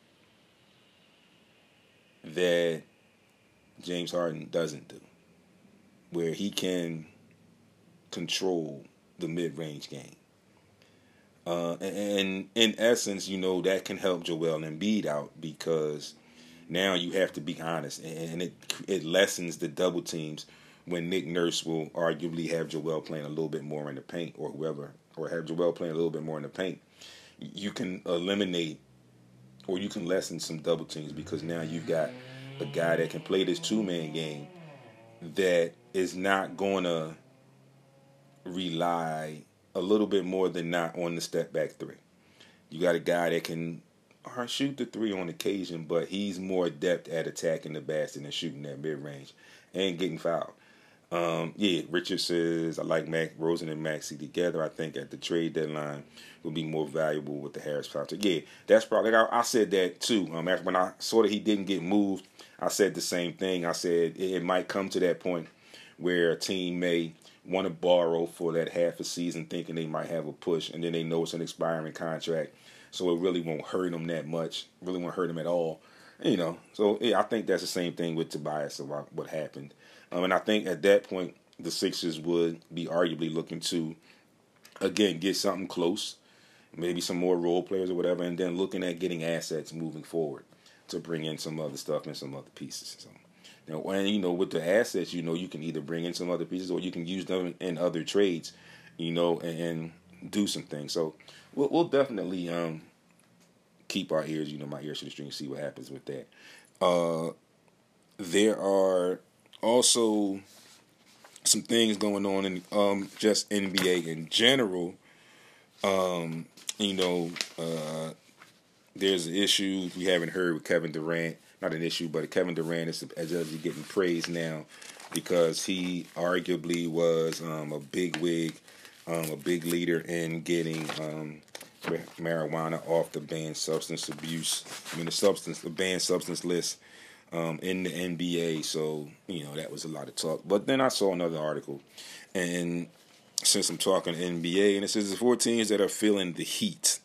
Speaker 3: that James Harden doesn't do, where he can control the mid-range game. And in essence, that can help Joel Embiid out because now you have to be honest, and it lessens the double teams when Nick Nurse will arguably have Joel playing a little bit more in the paint, or whoever, or have Joel playing a little bit more in the paint. You can eliminate, or you can lessen some double teams because now you've got a guy that can play this 2-man game that is not going to rely a little bit more than not on the step back 3. You got a guy that can shoot the 3 on occasion, but he's more adept at attacking the basket and shooting that mid-range and getting fouled. Richard says, I like Rosen and Maxey together. I think at the trade deadline will be more valuable with the Harris contract. Yeah, that's probably, I said that too. After when I saw that he didn't get moved, I said the same thing. I said it might come to that point where a team may want to borrow for that half a season thinking they might have a push, and then they know it's an expiring contract, so it really won't hurt them that much, really won't hurt them at all. So I think that's the same thing with Tobias about what happened. And I think at that point, the Sixers would be arguably looking to, again, get something close, maybe some more role players or whatever, and then looking at getting assets moving forward to bring in some other stuff and some other pieces. So, and with the assets, you can either bring in some other pieces or you can use them in other trades, and do some things. So we'll definitely keep our ears, my ears to the stream, see what happens with that. There are also some things going on in just NBA in general. There's an issue we haven't heard with Kevin Durant. Not an issue, but Kevin Durant is getting praised now because he arguably was a big wig, a big leader in getting marijuana off the banned substance abuse. The banned substance list in the NBA. So that was a lot of talk. But then I saw another article, and since I'm talking NBA, and it says the 4 teams that are feeling the heat.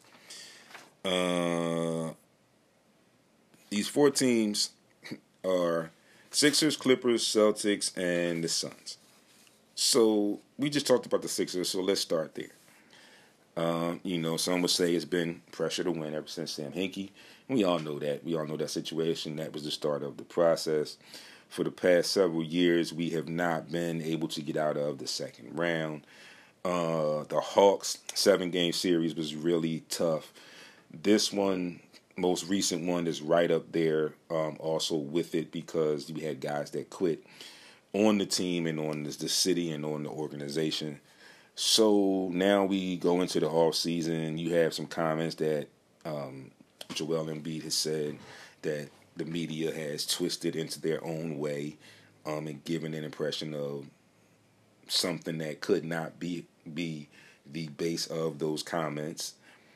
Speaker 3: These 4 teams are Sixers, Clippers, Celtics, and the Suns. So we just talked about the Sixers, so let's start there. Some would say it's been pressure to win ever since Sam Hinkie. We all know that. We all know that situation. That was the start of the process. For the past several years, we have not been able to get out of the second round. The Hawks 7-game series was really tough. This one, most recent one, is right up there also with it because we had guys that quit on the team and on the city and on the organization. So now we go into the off season. You have some comments that Joel Embiid has said that the media has twisted into their own way and given an impression of something that could not be the base of those comments.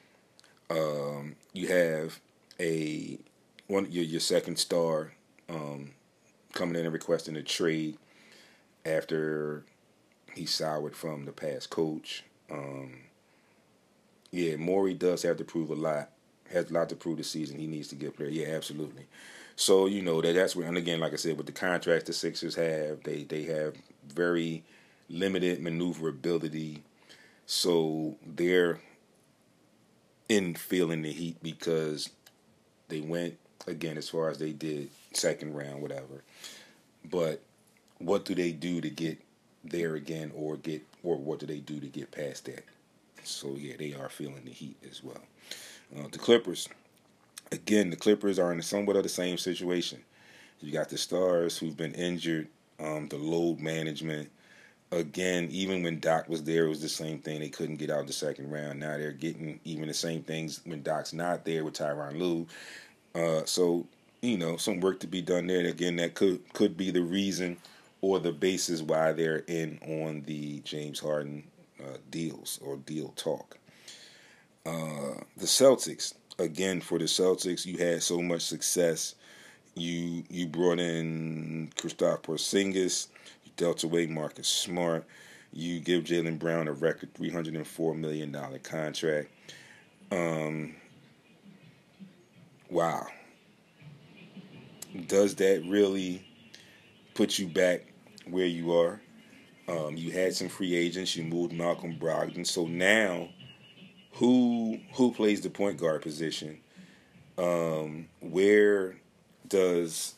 Speaker 3: You have your second star coming in and requesting a trade after he soured from the past coach. Morey does have to prove a lot. Has a lot to prove this season. He needs to get there. Yeah, absolutely. So that's where, and again, like I said, with the contracts the Sixers have, they have very limited maneuverability. So they're in feeling the heat because they went, again, as far as they did, second round, whatever. But what do they do to get there again, or what do they do to get past that? So yeah, they are feeling the heat as well. The Clippers, again, the Clippers are in somewhat of the same situation. You got the stars who've been injured, the load management. Again, even when Doc was there, it was the same thing. They couldn't get out the second round. Now they're getting even the same things when Doc's not there with Tyronn Lue. So, some work to be done there. And again, that could be the reason or the basis why they're in on the James Harden deals or deal talk. The Celtics, again, for the Celtics, you had so much success. You brought in Kristaps Porzingis, you dealt away Marcus Smart, you give Jaylen Brown a record $304 million contract. Wow. Does that really put you back where you are? You had some free agents. You moved Malcolm Brogdon. So now, who plays the point guard position? Where does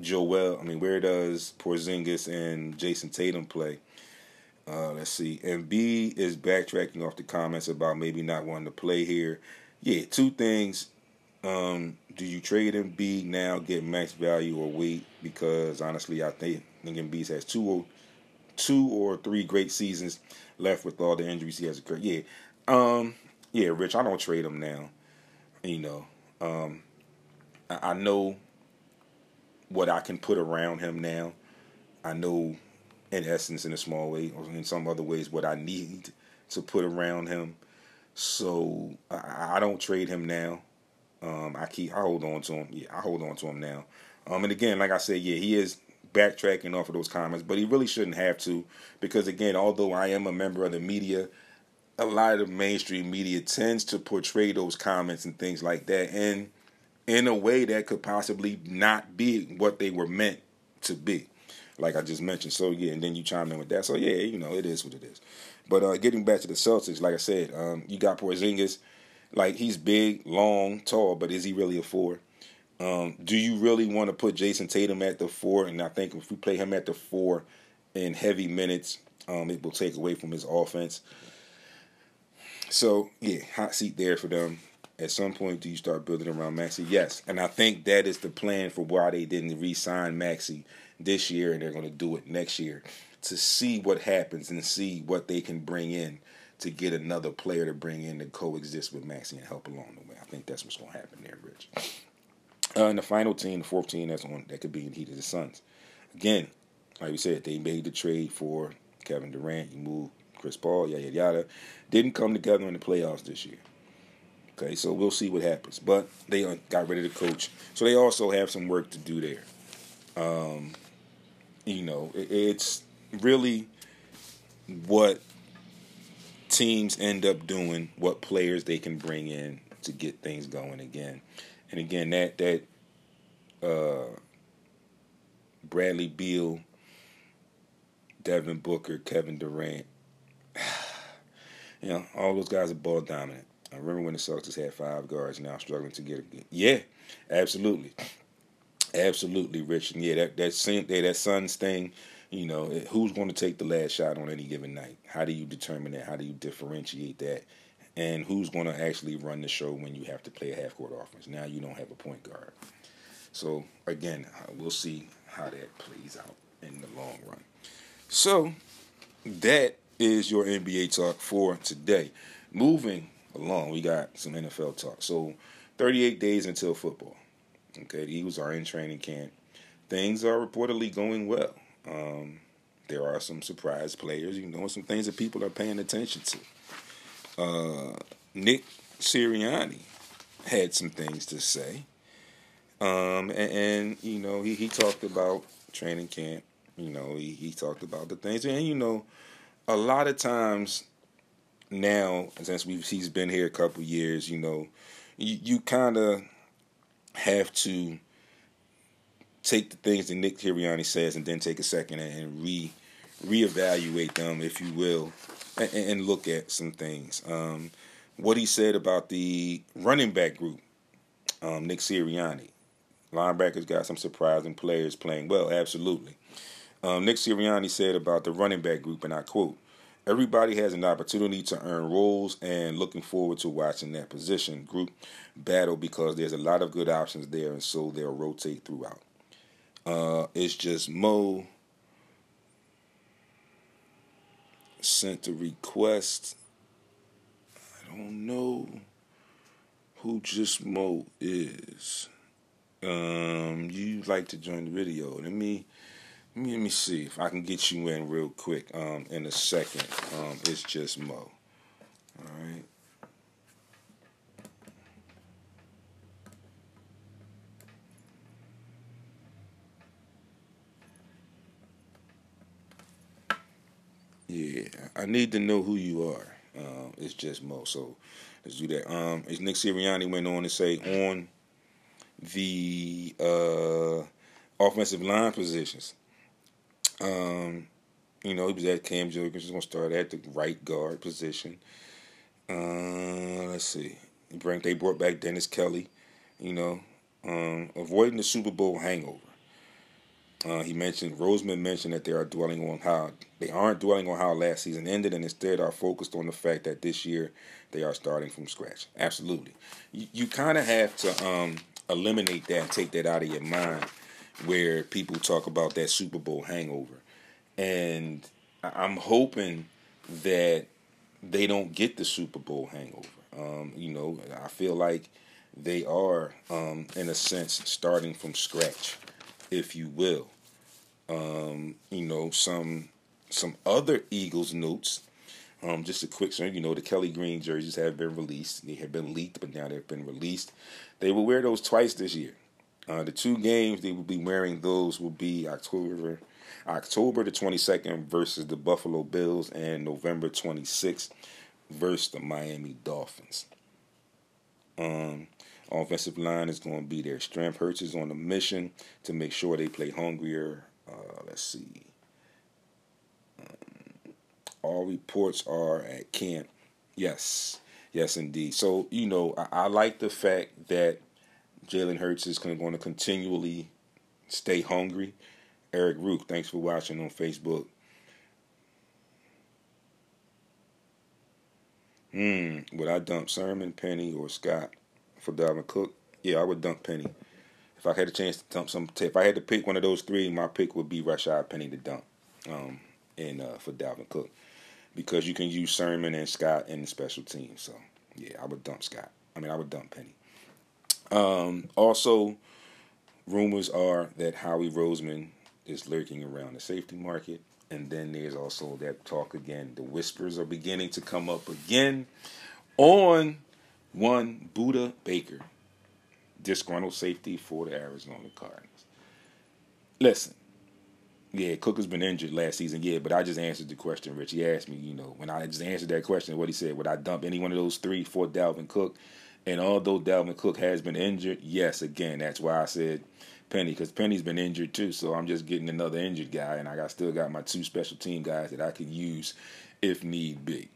Speaker 3: Porzingis and Jason Tatum play? Let's see. Embiid is backtracking off the comments about maybe not wanting to play here. Yeah, two things. Do you trade Embiid now, get max value, or wait? Because honestly, I think Embiid has two or three great seasons left with all the injuries he has occurred. Yeah, Rich, I don't trade him now. I know what I can put around him now. I know, in essence, in a small way, or in some other ways, what I need to put around him. So I don't trade him now. I hold on to him. Yeah, I hold on to him now. And again, like I said, yeah, he is backtracking off of those comments, but he really shouldn't have to, because again, although I am a member of the media, a lot of the mainstream media tends to portray those comments and things like that in a way that could possibly not be what they were meant to be, like I just mentioned. So yeah, and then you chime in with that. So yeah, it is what it is. But getting back to the Celtics, like I said, you got Porzingis. Like, he's big, long, tall, but is he really a 4? Do you really want to put Jason Tatum at the 4? And I think if we play him at the 4 in heavy minutes, it will take away from his offense. So, yeah, hot seat there for them. At some point, do you start building around Maxey? Yes. And I think that is the plan for why they didn't re-sign Maxey this year, and they're going to do it next year, to see what happens and see what they can bring in to get another player to bring in to coexist with Maxey and help along the way. I think that's what's going to happen there, Rich. And the final team, the fourth team that could be in heat, is the Suns. Again, like we said, they made the trade for Kevin Durant. You moved Chris Paul, yada, yada. Didn't come together in the playoffs this year. Okay, so we'll see what happens. But they got rid of the coach. So they also have some work to do there. It's really what teams end up doing, what players they can bring in to get things going again. And again, that Bradley Beal, Devin Booker, Kevin Durant, all those guys are ball dominant. I remember when the Celtics had 5 guards, now struggling to get it. Yeah, absolutely. Absolutely, Rich. And yeah, that Suns thing, who's going to take the last shot on any given night? How do you determine that? How do you differentiate that? And who's going to actually run the show when you have to play a half-court offense? Now you don't have a point guard. So, again, we'll see how that plays out in the long run. So, that is your NBA talk for today. Moving along, we got some NFL talk. So, 38 days until football. Okay, the Eagles are in training camp. Things are reportedly going well. There are some surprise players, some things that people are paying attention to. Nick Sirianni had some things to say. He talked about training camp. He talked about the things. And, a lot of times now, since he's been here a couple years, you kind of have to take the things that Nick Sirianni says and then take a second and reevaluate them, if you will, and look at some things. What he said about the running back group, Nick Sirianni. Linebackers got some surprising players playing well, absolutely. Nick Sirianni said about the running back group, and I quote, "Everybody has an opportunity to earn roles and looking forward to watching that position group battle because there's a lot of good options there, and so they'll rotate throughout." It's just Mo sent a request. I don't know who Just Mo is. You'd like to join the video. Let me see if I can get you in real quick. In a second. It's Just Mo. All right. Yeah, I need to know who you are. It's Just Mo. So let's do that. As Nick Sirianni went on to say, on the offensive line positions, he was at Cam Jurgens. He's going to start at the right guard position. Let's see. They brought back Dennis Kelly. Avoiding the Super Bowl hangover. Roseman mentioned that they aren't dwelling on how last season ended, and instead are focused on the fact that this year they are starting from scratch. Absolutely. You kind of have to eliminate that and take that out of your mind where people talk about that Super Bowl hangover. And I'm hoping that they don't get the Super Bowl hangover. I feel like they are, in a sense, starting from scratch, if you will. Some other Eagles notes. Just a quick story. The Kelly Green jerseys have been released. They have been leaked, but now they've been released. They will wear those twice this year. The 2 games they will be wearing those will be October the 22nd versus the Buffalo Bills and November 26th versus the Miami Dolphins. Offensive line is going to be their strength. Hurts is on a mission to make sure they play hungrier. Let's see. All reports are at camp. Yes, indeed. So, I like the fact that Jalen Hurts is going to continually stay hungry. Eric Rook, thanks for watching on Facebook. Would I dump Sermon, Penny, or Scott for Dalvin Cook? Yeah, I would dump Penny. If I had a chance to dump if I had to pick one of those 3, my pick would be Rashad Penny to dump for Dalvin Cook. Because you can use Sermon and Scott in the special teams. So, yeah, I would dump Penny. Also, rumors are that Howie Roseman is lurking around the safety market. And then there's also that talk again. The whispers are beginning to come up again on one Budda Baker, disgruntled safety for the Arizona Cardinals. Listen, yeah, Cook has been injured last season, yeah, but I just answered the question, Rich. He asked me, when I just answered that question, what he said, would I dump any one of those 3 for Dalvin Cook? And although Dalvin Cook has been injured, yes, again, that's why I said Penny, because Penny's been injured too, so I'm just getting another injured guy, and I still got my 2 special team guys that I could use if need be.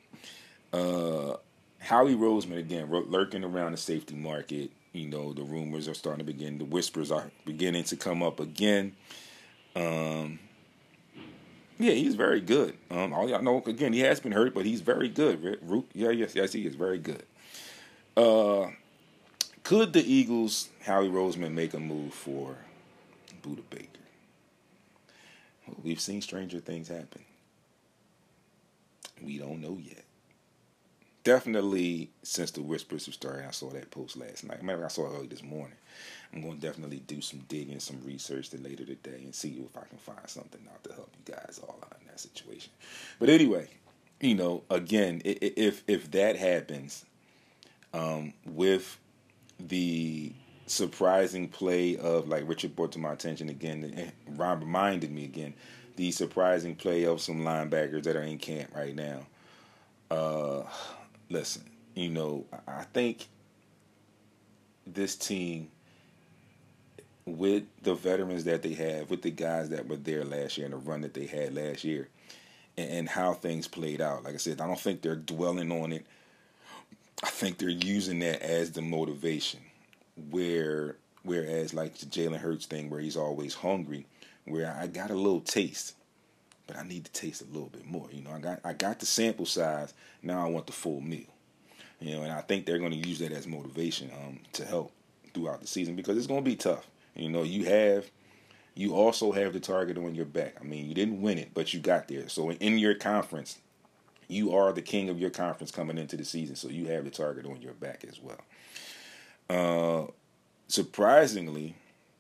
Speaker 3: Howie Roseman, again, lurking around the safety market. The rumors are starting to begin. The whispers are beginning to come up again. Yeah, he's very good. All y'all know, again, he has been hurt, but he's very good. Yes, he is very good. Could the Eagles, Howie Roseman, make a move for Budda Baker? Well, we've seen stranger things happen. We don't know yet. Definitely, since the whispers have started, I saw that post last night. Remember, I saw it early this morning. I'm going to definitely do some digging, some research later today and see if I can find something out to help you guys all out in that situation. But anyway, again, if that happens, with the surprising play of, like Richard brought to my attention again, and Ron reminded me again, the surprising play of some linebackers that are in camp right now. Listen, I think this team, with the veterans that they have, with the guys that were there last year and the run that they had last year, and how things played out, like I said, I don't think they're dwelling on it. I think they're using that as the motivation. Whereas like the Jalen Hurts thing, where he's always hungry, where I got a little taste, but I need to taste a little bit more. I got the sample size. Now I want the full meal. And I think they're going to use that as motivation to help throughout the season, because it's going to be tough. You have you also have the target on your back. I mean, you didn't win it, but you got there. So in your conference, you are the king of your conference coming into the season, so you have the target on your back as well. Surprisingly,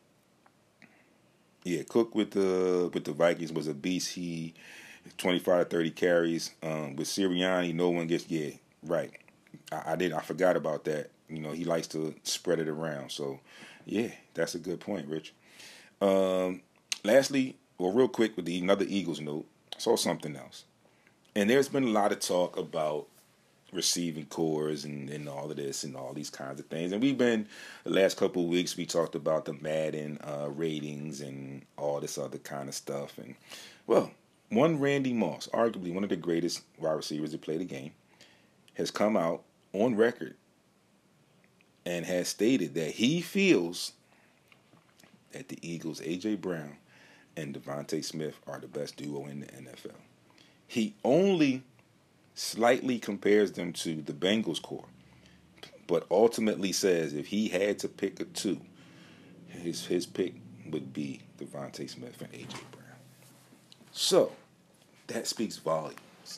Speaker 3: yeah, Cook with the Vikings was a beast. He 25 to 30 carries. With Sirianni, no one gets. Yeah, right. I forgot about that. You know, he likes to spread it around. So, yeah, that's a good point, Rich. Lastly, well, real quick with another Eagles note, I saw something else. And there's been a lot of talk about receiving cores and all of this and all these kinds of things. And the last couple of weeks, we talked about the Madden ratings and all this other kind of stuff. And, well, one Randy Moss, arguably one of the greatest wide receivers to play the game, has come out on record and has stated that he feels that the Eagles, A.J. Brown and Devontae Smith, are the best duo in the NFL. He only slightly compares them to the Bengals core, but ultimately says if he had to pick a two, his pick would be Devontae Smith and A.J. Brown. So, that speaks volumes.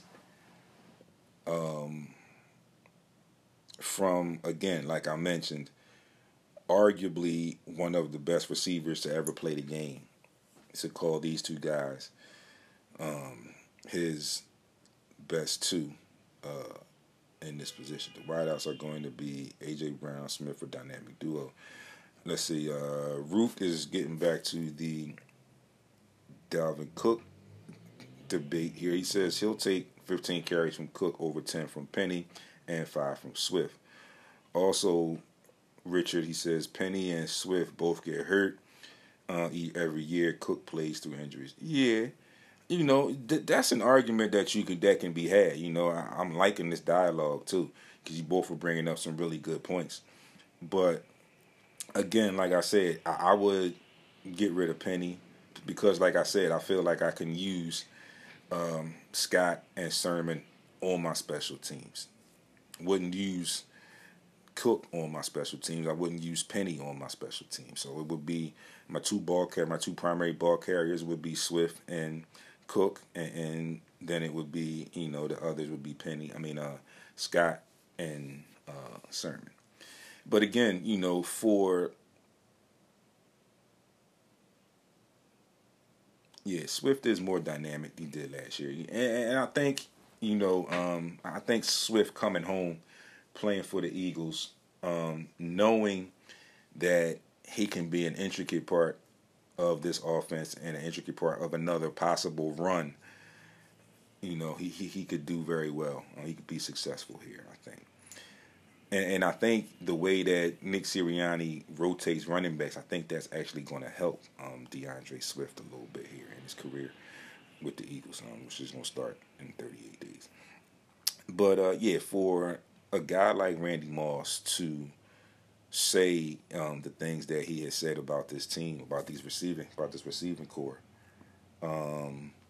Speaker 3: From, again, like I mentioned, arguably one of the best receivers to ever play the game. To call these two guys his best two in this position. The wideouts are going to be A.J. Brown, Smith, a dynamic duo. Let's see. Ruth is getting back to the Dalvin Cook debate here. He says he'll take 15 carries from Cook over 10 from Penny and 5 from Swift. Also, Richard, he says Penny and Swift both get hurt every year. Cook plays through injuries. Yeah, you know, that's an argument that can be had. You know, I'm liking this dialogue too because you both are bringing up some really good points. But again, like I said, I would get rid of Penny because, like I said, I feel like I can use Scott and Sermon on my special teams. Wouldn't use Cook on my special teams. I wouldn't use Penny on my special teams. So it would be my two primary ball carriers would be Swift and Cook, and then it would be, you know, the others would be Scott and Sermon. But again, you know, Swift is more dynamic than he did last year, and I think, you know, I think Swift coming home, playing for the Eagles, knowing that he can be an intricate part of this offense and an intricate part of another possible run, you know, he could do very well. He could be successful here, I think. And I think the way that Nick Sirianni rotates running backs, I think that's actually going to help DeAndre Swift a little bit here in his career with the Eagles, which is going to start in 38 days. But, for a guy like Randy Moss to say the things that he has said about this team, about this receiving core, all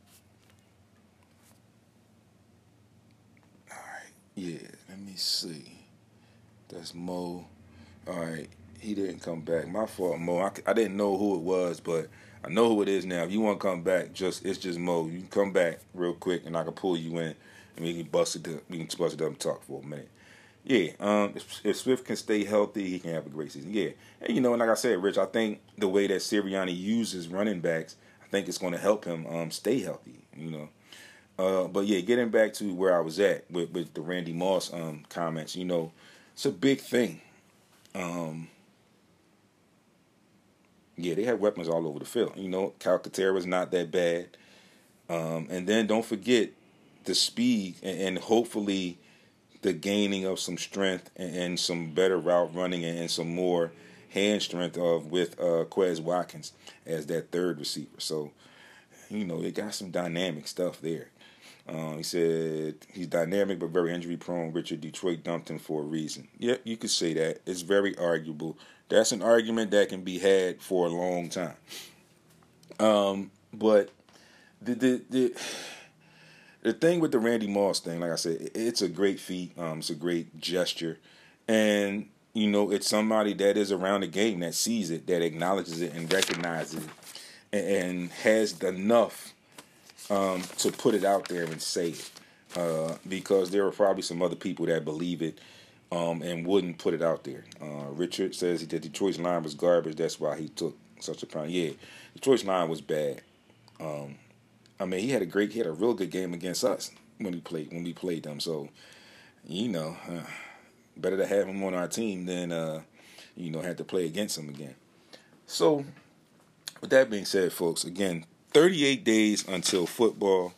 Speaker 3: right, yeah, let me see. That's Mo. All right, he didn't come back. My fault, Mo. I didn't know who it was, but I know who it is now. If you want to come back, it's just Mo. You can come back real quick, and I can pull you in, and we can bust it up and talk for a minute. Yeah, if Swift can stay healthy, he can have a great season. Yeah, and you know, and like I said, Rich, I think the way that Sirianni uses running backs, I think it's going to help him stay healthy. You know, but yeah, getting back to where I was at with the Randy Moss comments, you know, it's a big thing. Yeah, they have weapons all over the field. You know, Calcaterra's not that bad, and then don't forget the speed and hopefully the gaining of some strength and some better route running and some more hand strength with Quez Watkins as that third receiver. So, you know, they got some dynamic stuff there. He said he's dynamic but very injury prone. Richard, Detroit dumped him for a reason. Yeah, you could say that. It's very arguable. That's an argument that can be had for a long time. But the thing with the Randy Moss thing, like I said, it's a great feat. It's a great gesture. And, you know, it's somebody that is around the game that sees it, that acknowledges it and recognizes it. and has enough to put it out there and say it. Because there are probably some other people that believe it and wouldn't put it out there. Richard says that Detroit's line was garbage. That's why he took such a pound. Yeah, Detroit's line was bad. I mean, he had a real good game against us when we played them. So, better to have him on our team than have to play against him again. So, with that being said, folks, again, 38 days until football.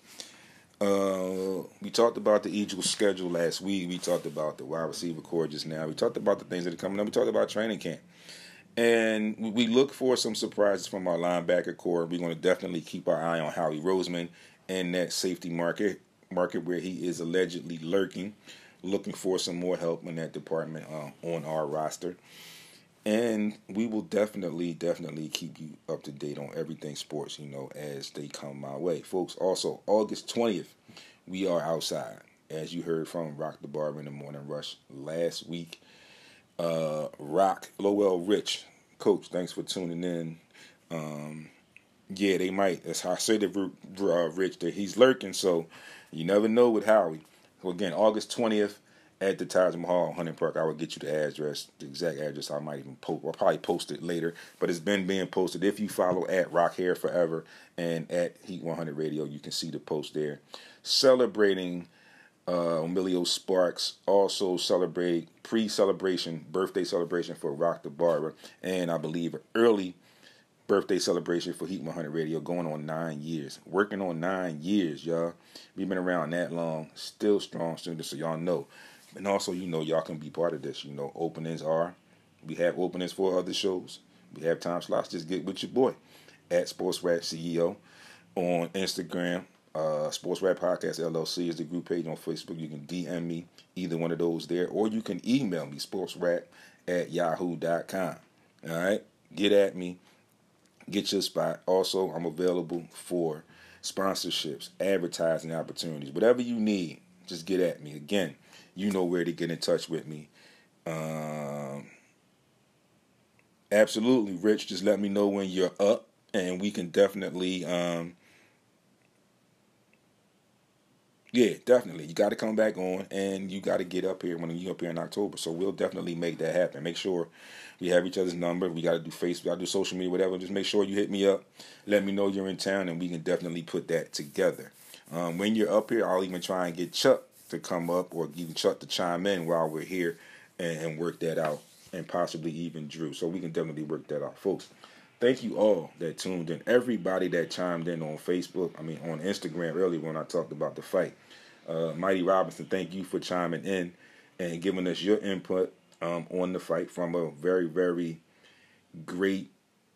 Speaker 3: We talked about the Eagles' schedule last week. We talked about the wide receiver core just now. We talked about the things that are coming up. We talked about training camp. And we look for some surprises from our linebacker core. We're going to definitely keep our eye on Howie Roseman in that safety market where he is allegedly looking for some more help in that department on our roster. And we will definitely keep you up to date on everything sports, as they come my way. Folks, also, August 20th, we are outside. As you heard from Rock the Barber in the Morning Rush last week. Rock, Lowell Rich, Coach, thanks for tuning in. Yeah, they might. That's how I say to Rich that he's lurking, so you never know with Howie. So again, August 20th at the Taj Mahal, Hunting Park. I will get you the address, the exact address. I might even I'll probably post it later, but it's been being posted. If you follow at Rock Hair Forever and at Heat 100 Radio, you can see the post there. Celebrating Emilio Sparks, also celebrate pre-celebration, birthday celebration for Rock the Barber, and I believe an early birthday celebration for Heat 100 Radio, going on 9 years. Working on 9 years, y'all. We've been around that long, still strong students, so y'all know. And also, y'all can be part of this. We have openings for other shows. We have time slots. Just get with your boy at Sports Rap CEO on Instagram. Sports Rap Podcast LLC is the group page on Facebook. You can DM me, either one of those there, or you can email me, sportsrap@yahoo.com. All right? Get at me. Get your spot. Also, I'm available for sponsorships, advertising opportunities, whatever you need. Just get at me. Again, you know where to get in touch with me. Absolutely, Rich. Just let me know when you're up, and we can definitely, definitely. You got to come back on, and you got to get up here when you're up here in October. So we'll definitely make that happen. Make sure we have each other's number. We got to do Facebook, got to do social media, whatever. Just make sure you hit me up. Let me know you're in town, and we can definitely put that together. When you're up here, I'll even try and get Chuck to come up, or even Chuck to chime in while we're here and work that out, and possibly even Drew. So we can definitely work that out. Folks, thank you all that tuned in. Everybody that chimed in on Facebook, on Instagram earlier when I talked about the fight. Mighty Robinson, thank you for chiming in and giving us your input on the fight from a very, very great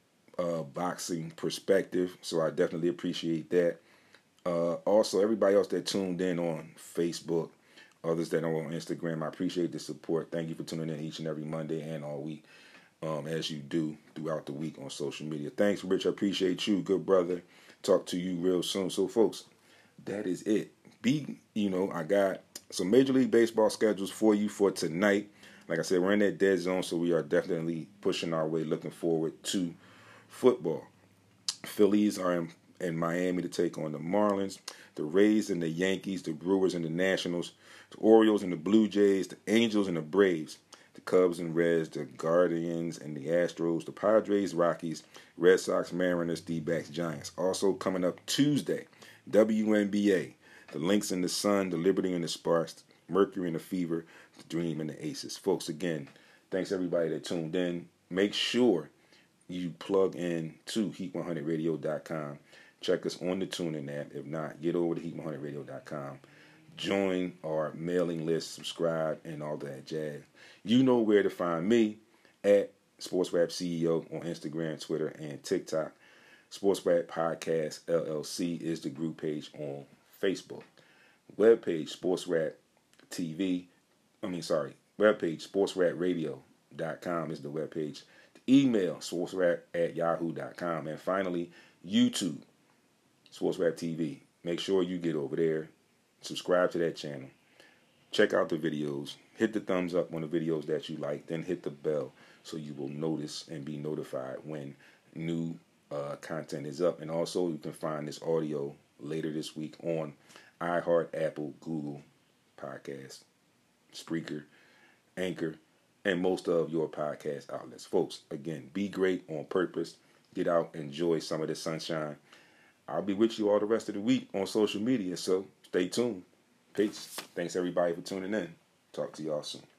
Speaker 3: boxing perspective. So I definitely appreciate that. Also, everybody else that tuned in on Facebook, others that are on Instagram, I appreciate the support. Thank you for tuning in each and every Monday and all week, as you do throughout the week on social media. Thanks, Rich. I appreciate you, good brother. Talk to you real soon. So, folks, that is it. I got some Major League Baseball schedules for you for tonight. Like I said, we're in that dead zone, so we are definitely pushing our way, looking forward to football. Phillies are in Miami to take on the Marlins, the Rays and the Yankees, the Brewers and the Nationals, the Orioles and the Blue Jays, the Angels and the Braves, the Cubs and Reds, the Guardians and the Astros, the Padres, Rockies, Red Sox, Mariners, D-backs, Giants. Also coming up Tuesday, WNBA, the Lynx and the Sun, the Liberty and the Sparks, Mercury and the Fever, the Dream and the Aces. Folks, again, thanks everybody that tuned in. Make sure you plug in to heat100radio.com. Check us on the TuneIn app. If not, get over to heat100radio.com. Join our mailing list, subscribe, and all that jazz. You know where to find me at Sports Rap CEO on Instagram, Twitter, and TikTok. Sports Rap Podcast LLC is the group page on Facebook. Webpage webpage sportsrapradio.com is the webpage. Email sportsrap@yahoo.com. And finally, YouTube, Sports Rap TV. Make sure you get over there, subscribe to that channel, check out the videos, hit the thumbs up on the videos that you like, then hit the bell so you will notice and be notified when new content is up. And also, you can find this audio later this week on iHeart, Apple, Google Podcasts, Spreaker, Anchor, and most of your podcast outlets. Folks, again, be great on purpose. Get out, enjoy some of the sunshine. I'll be with you all the rest of the week on social media, so stay tuned. Peace. Thanks, everybody, for tuning in. Talk to y'all soon.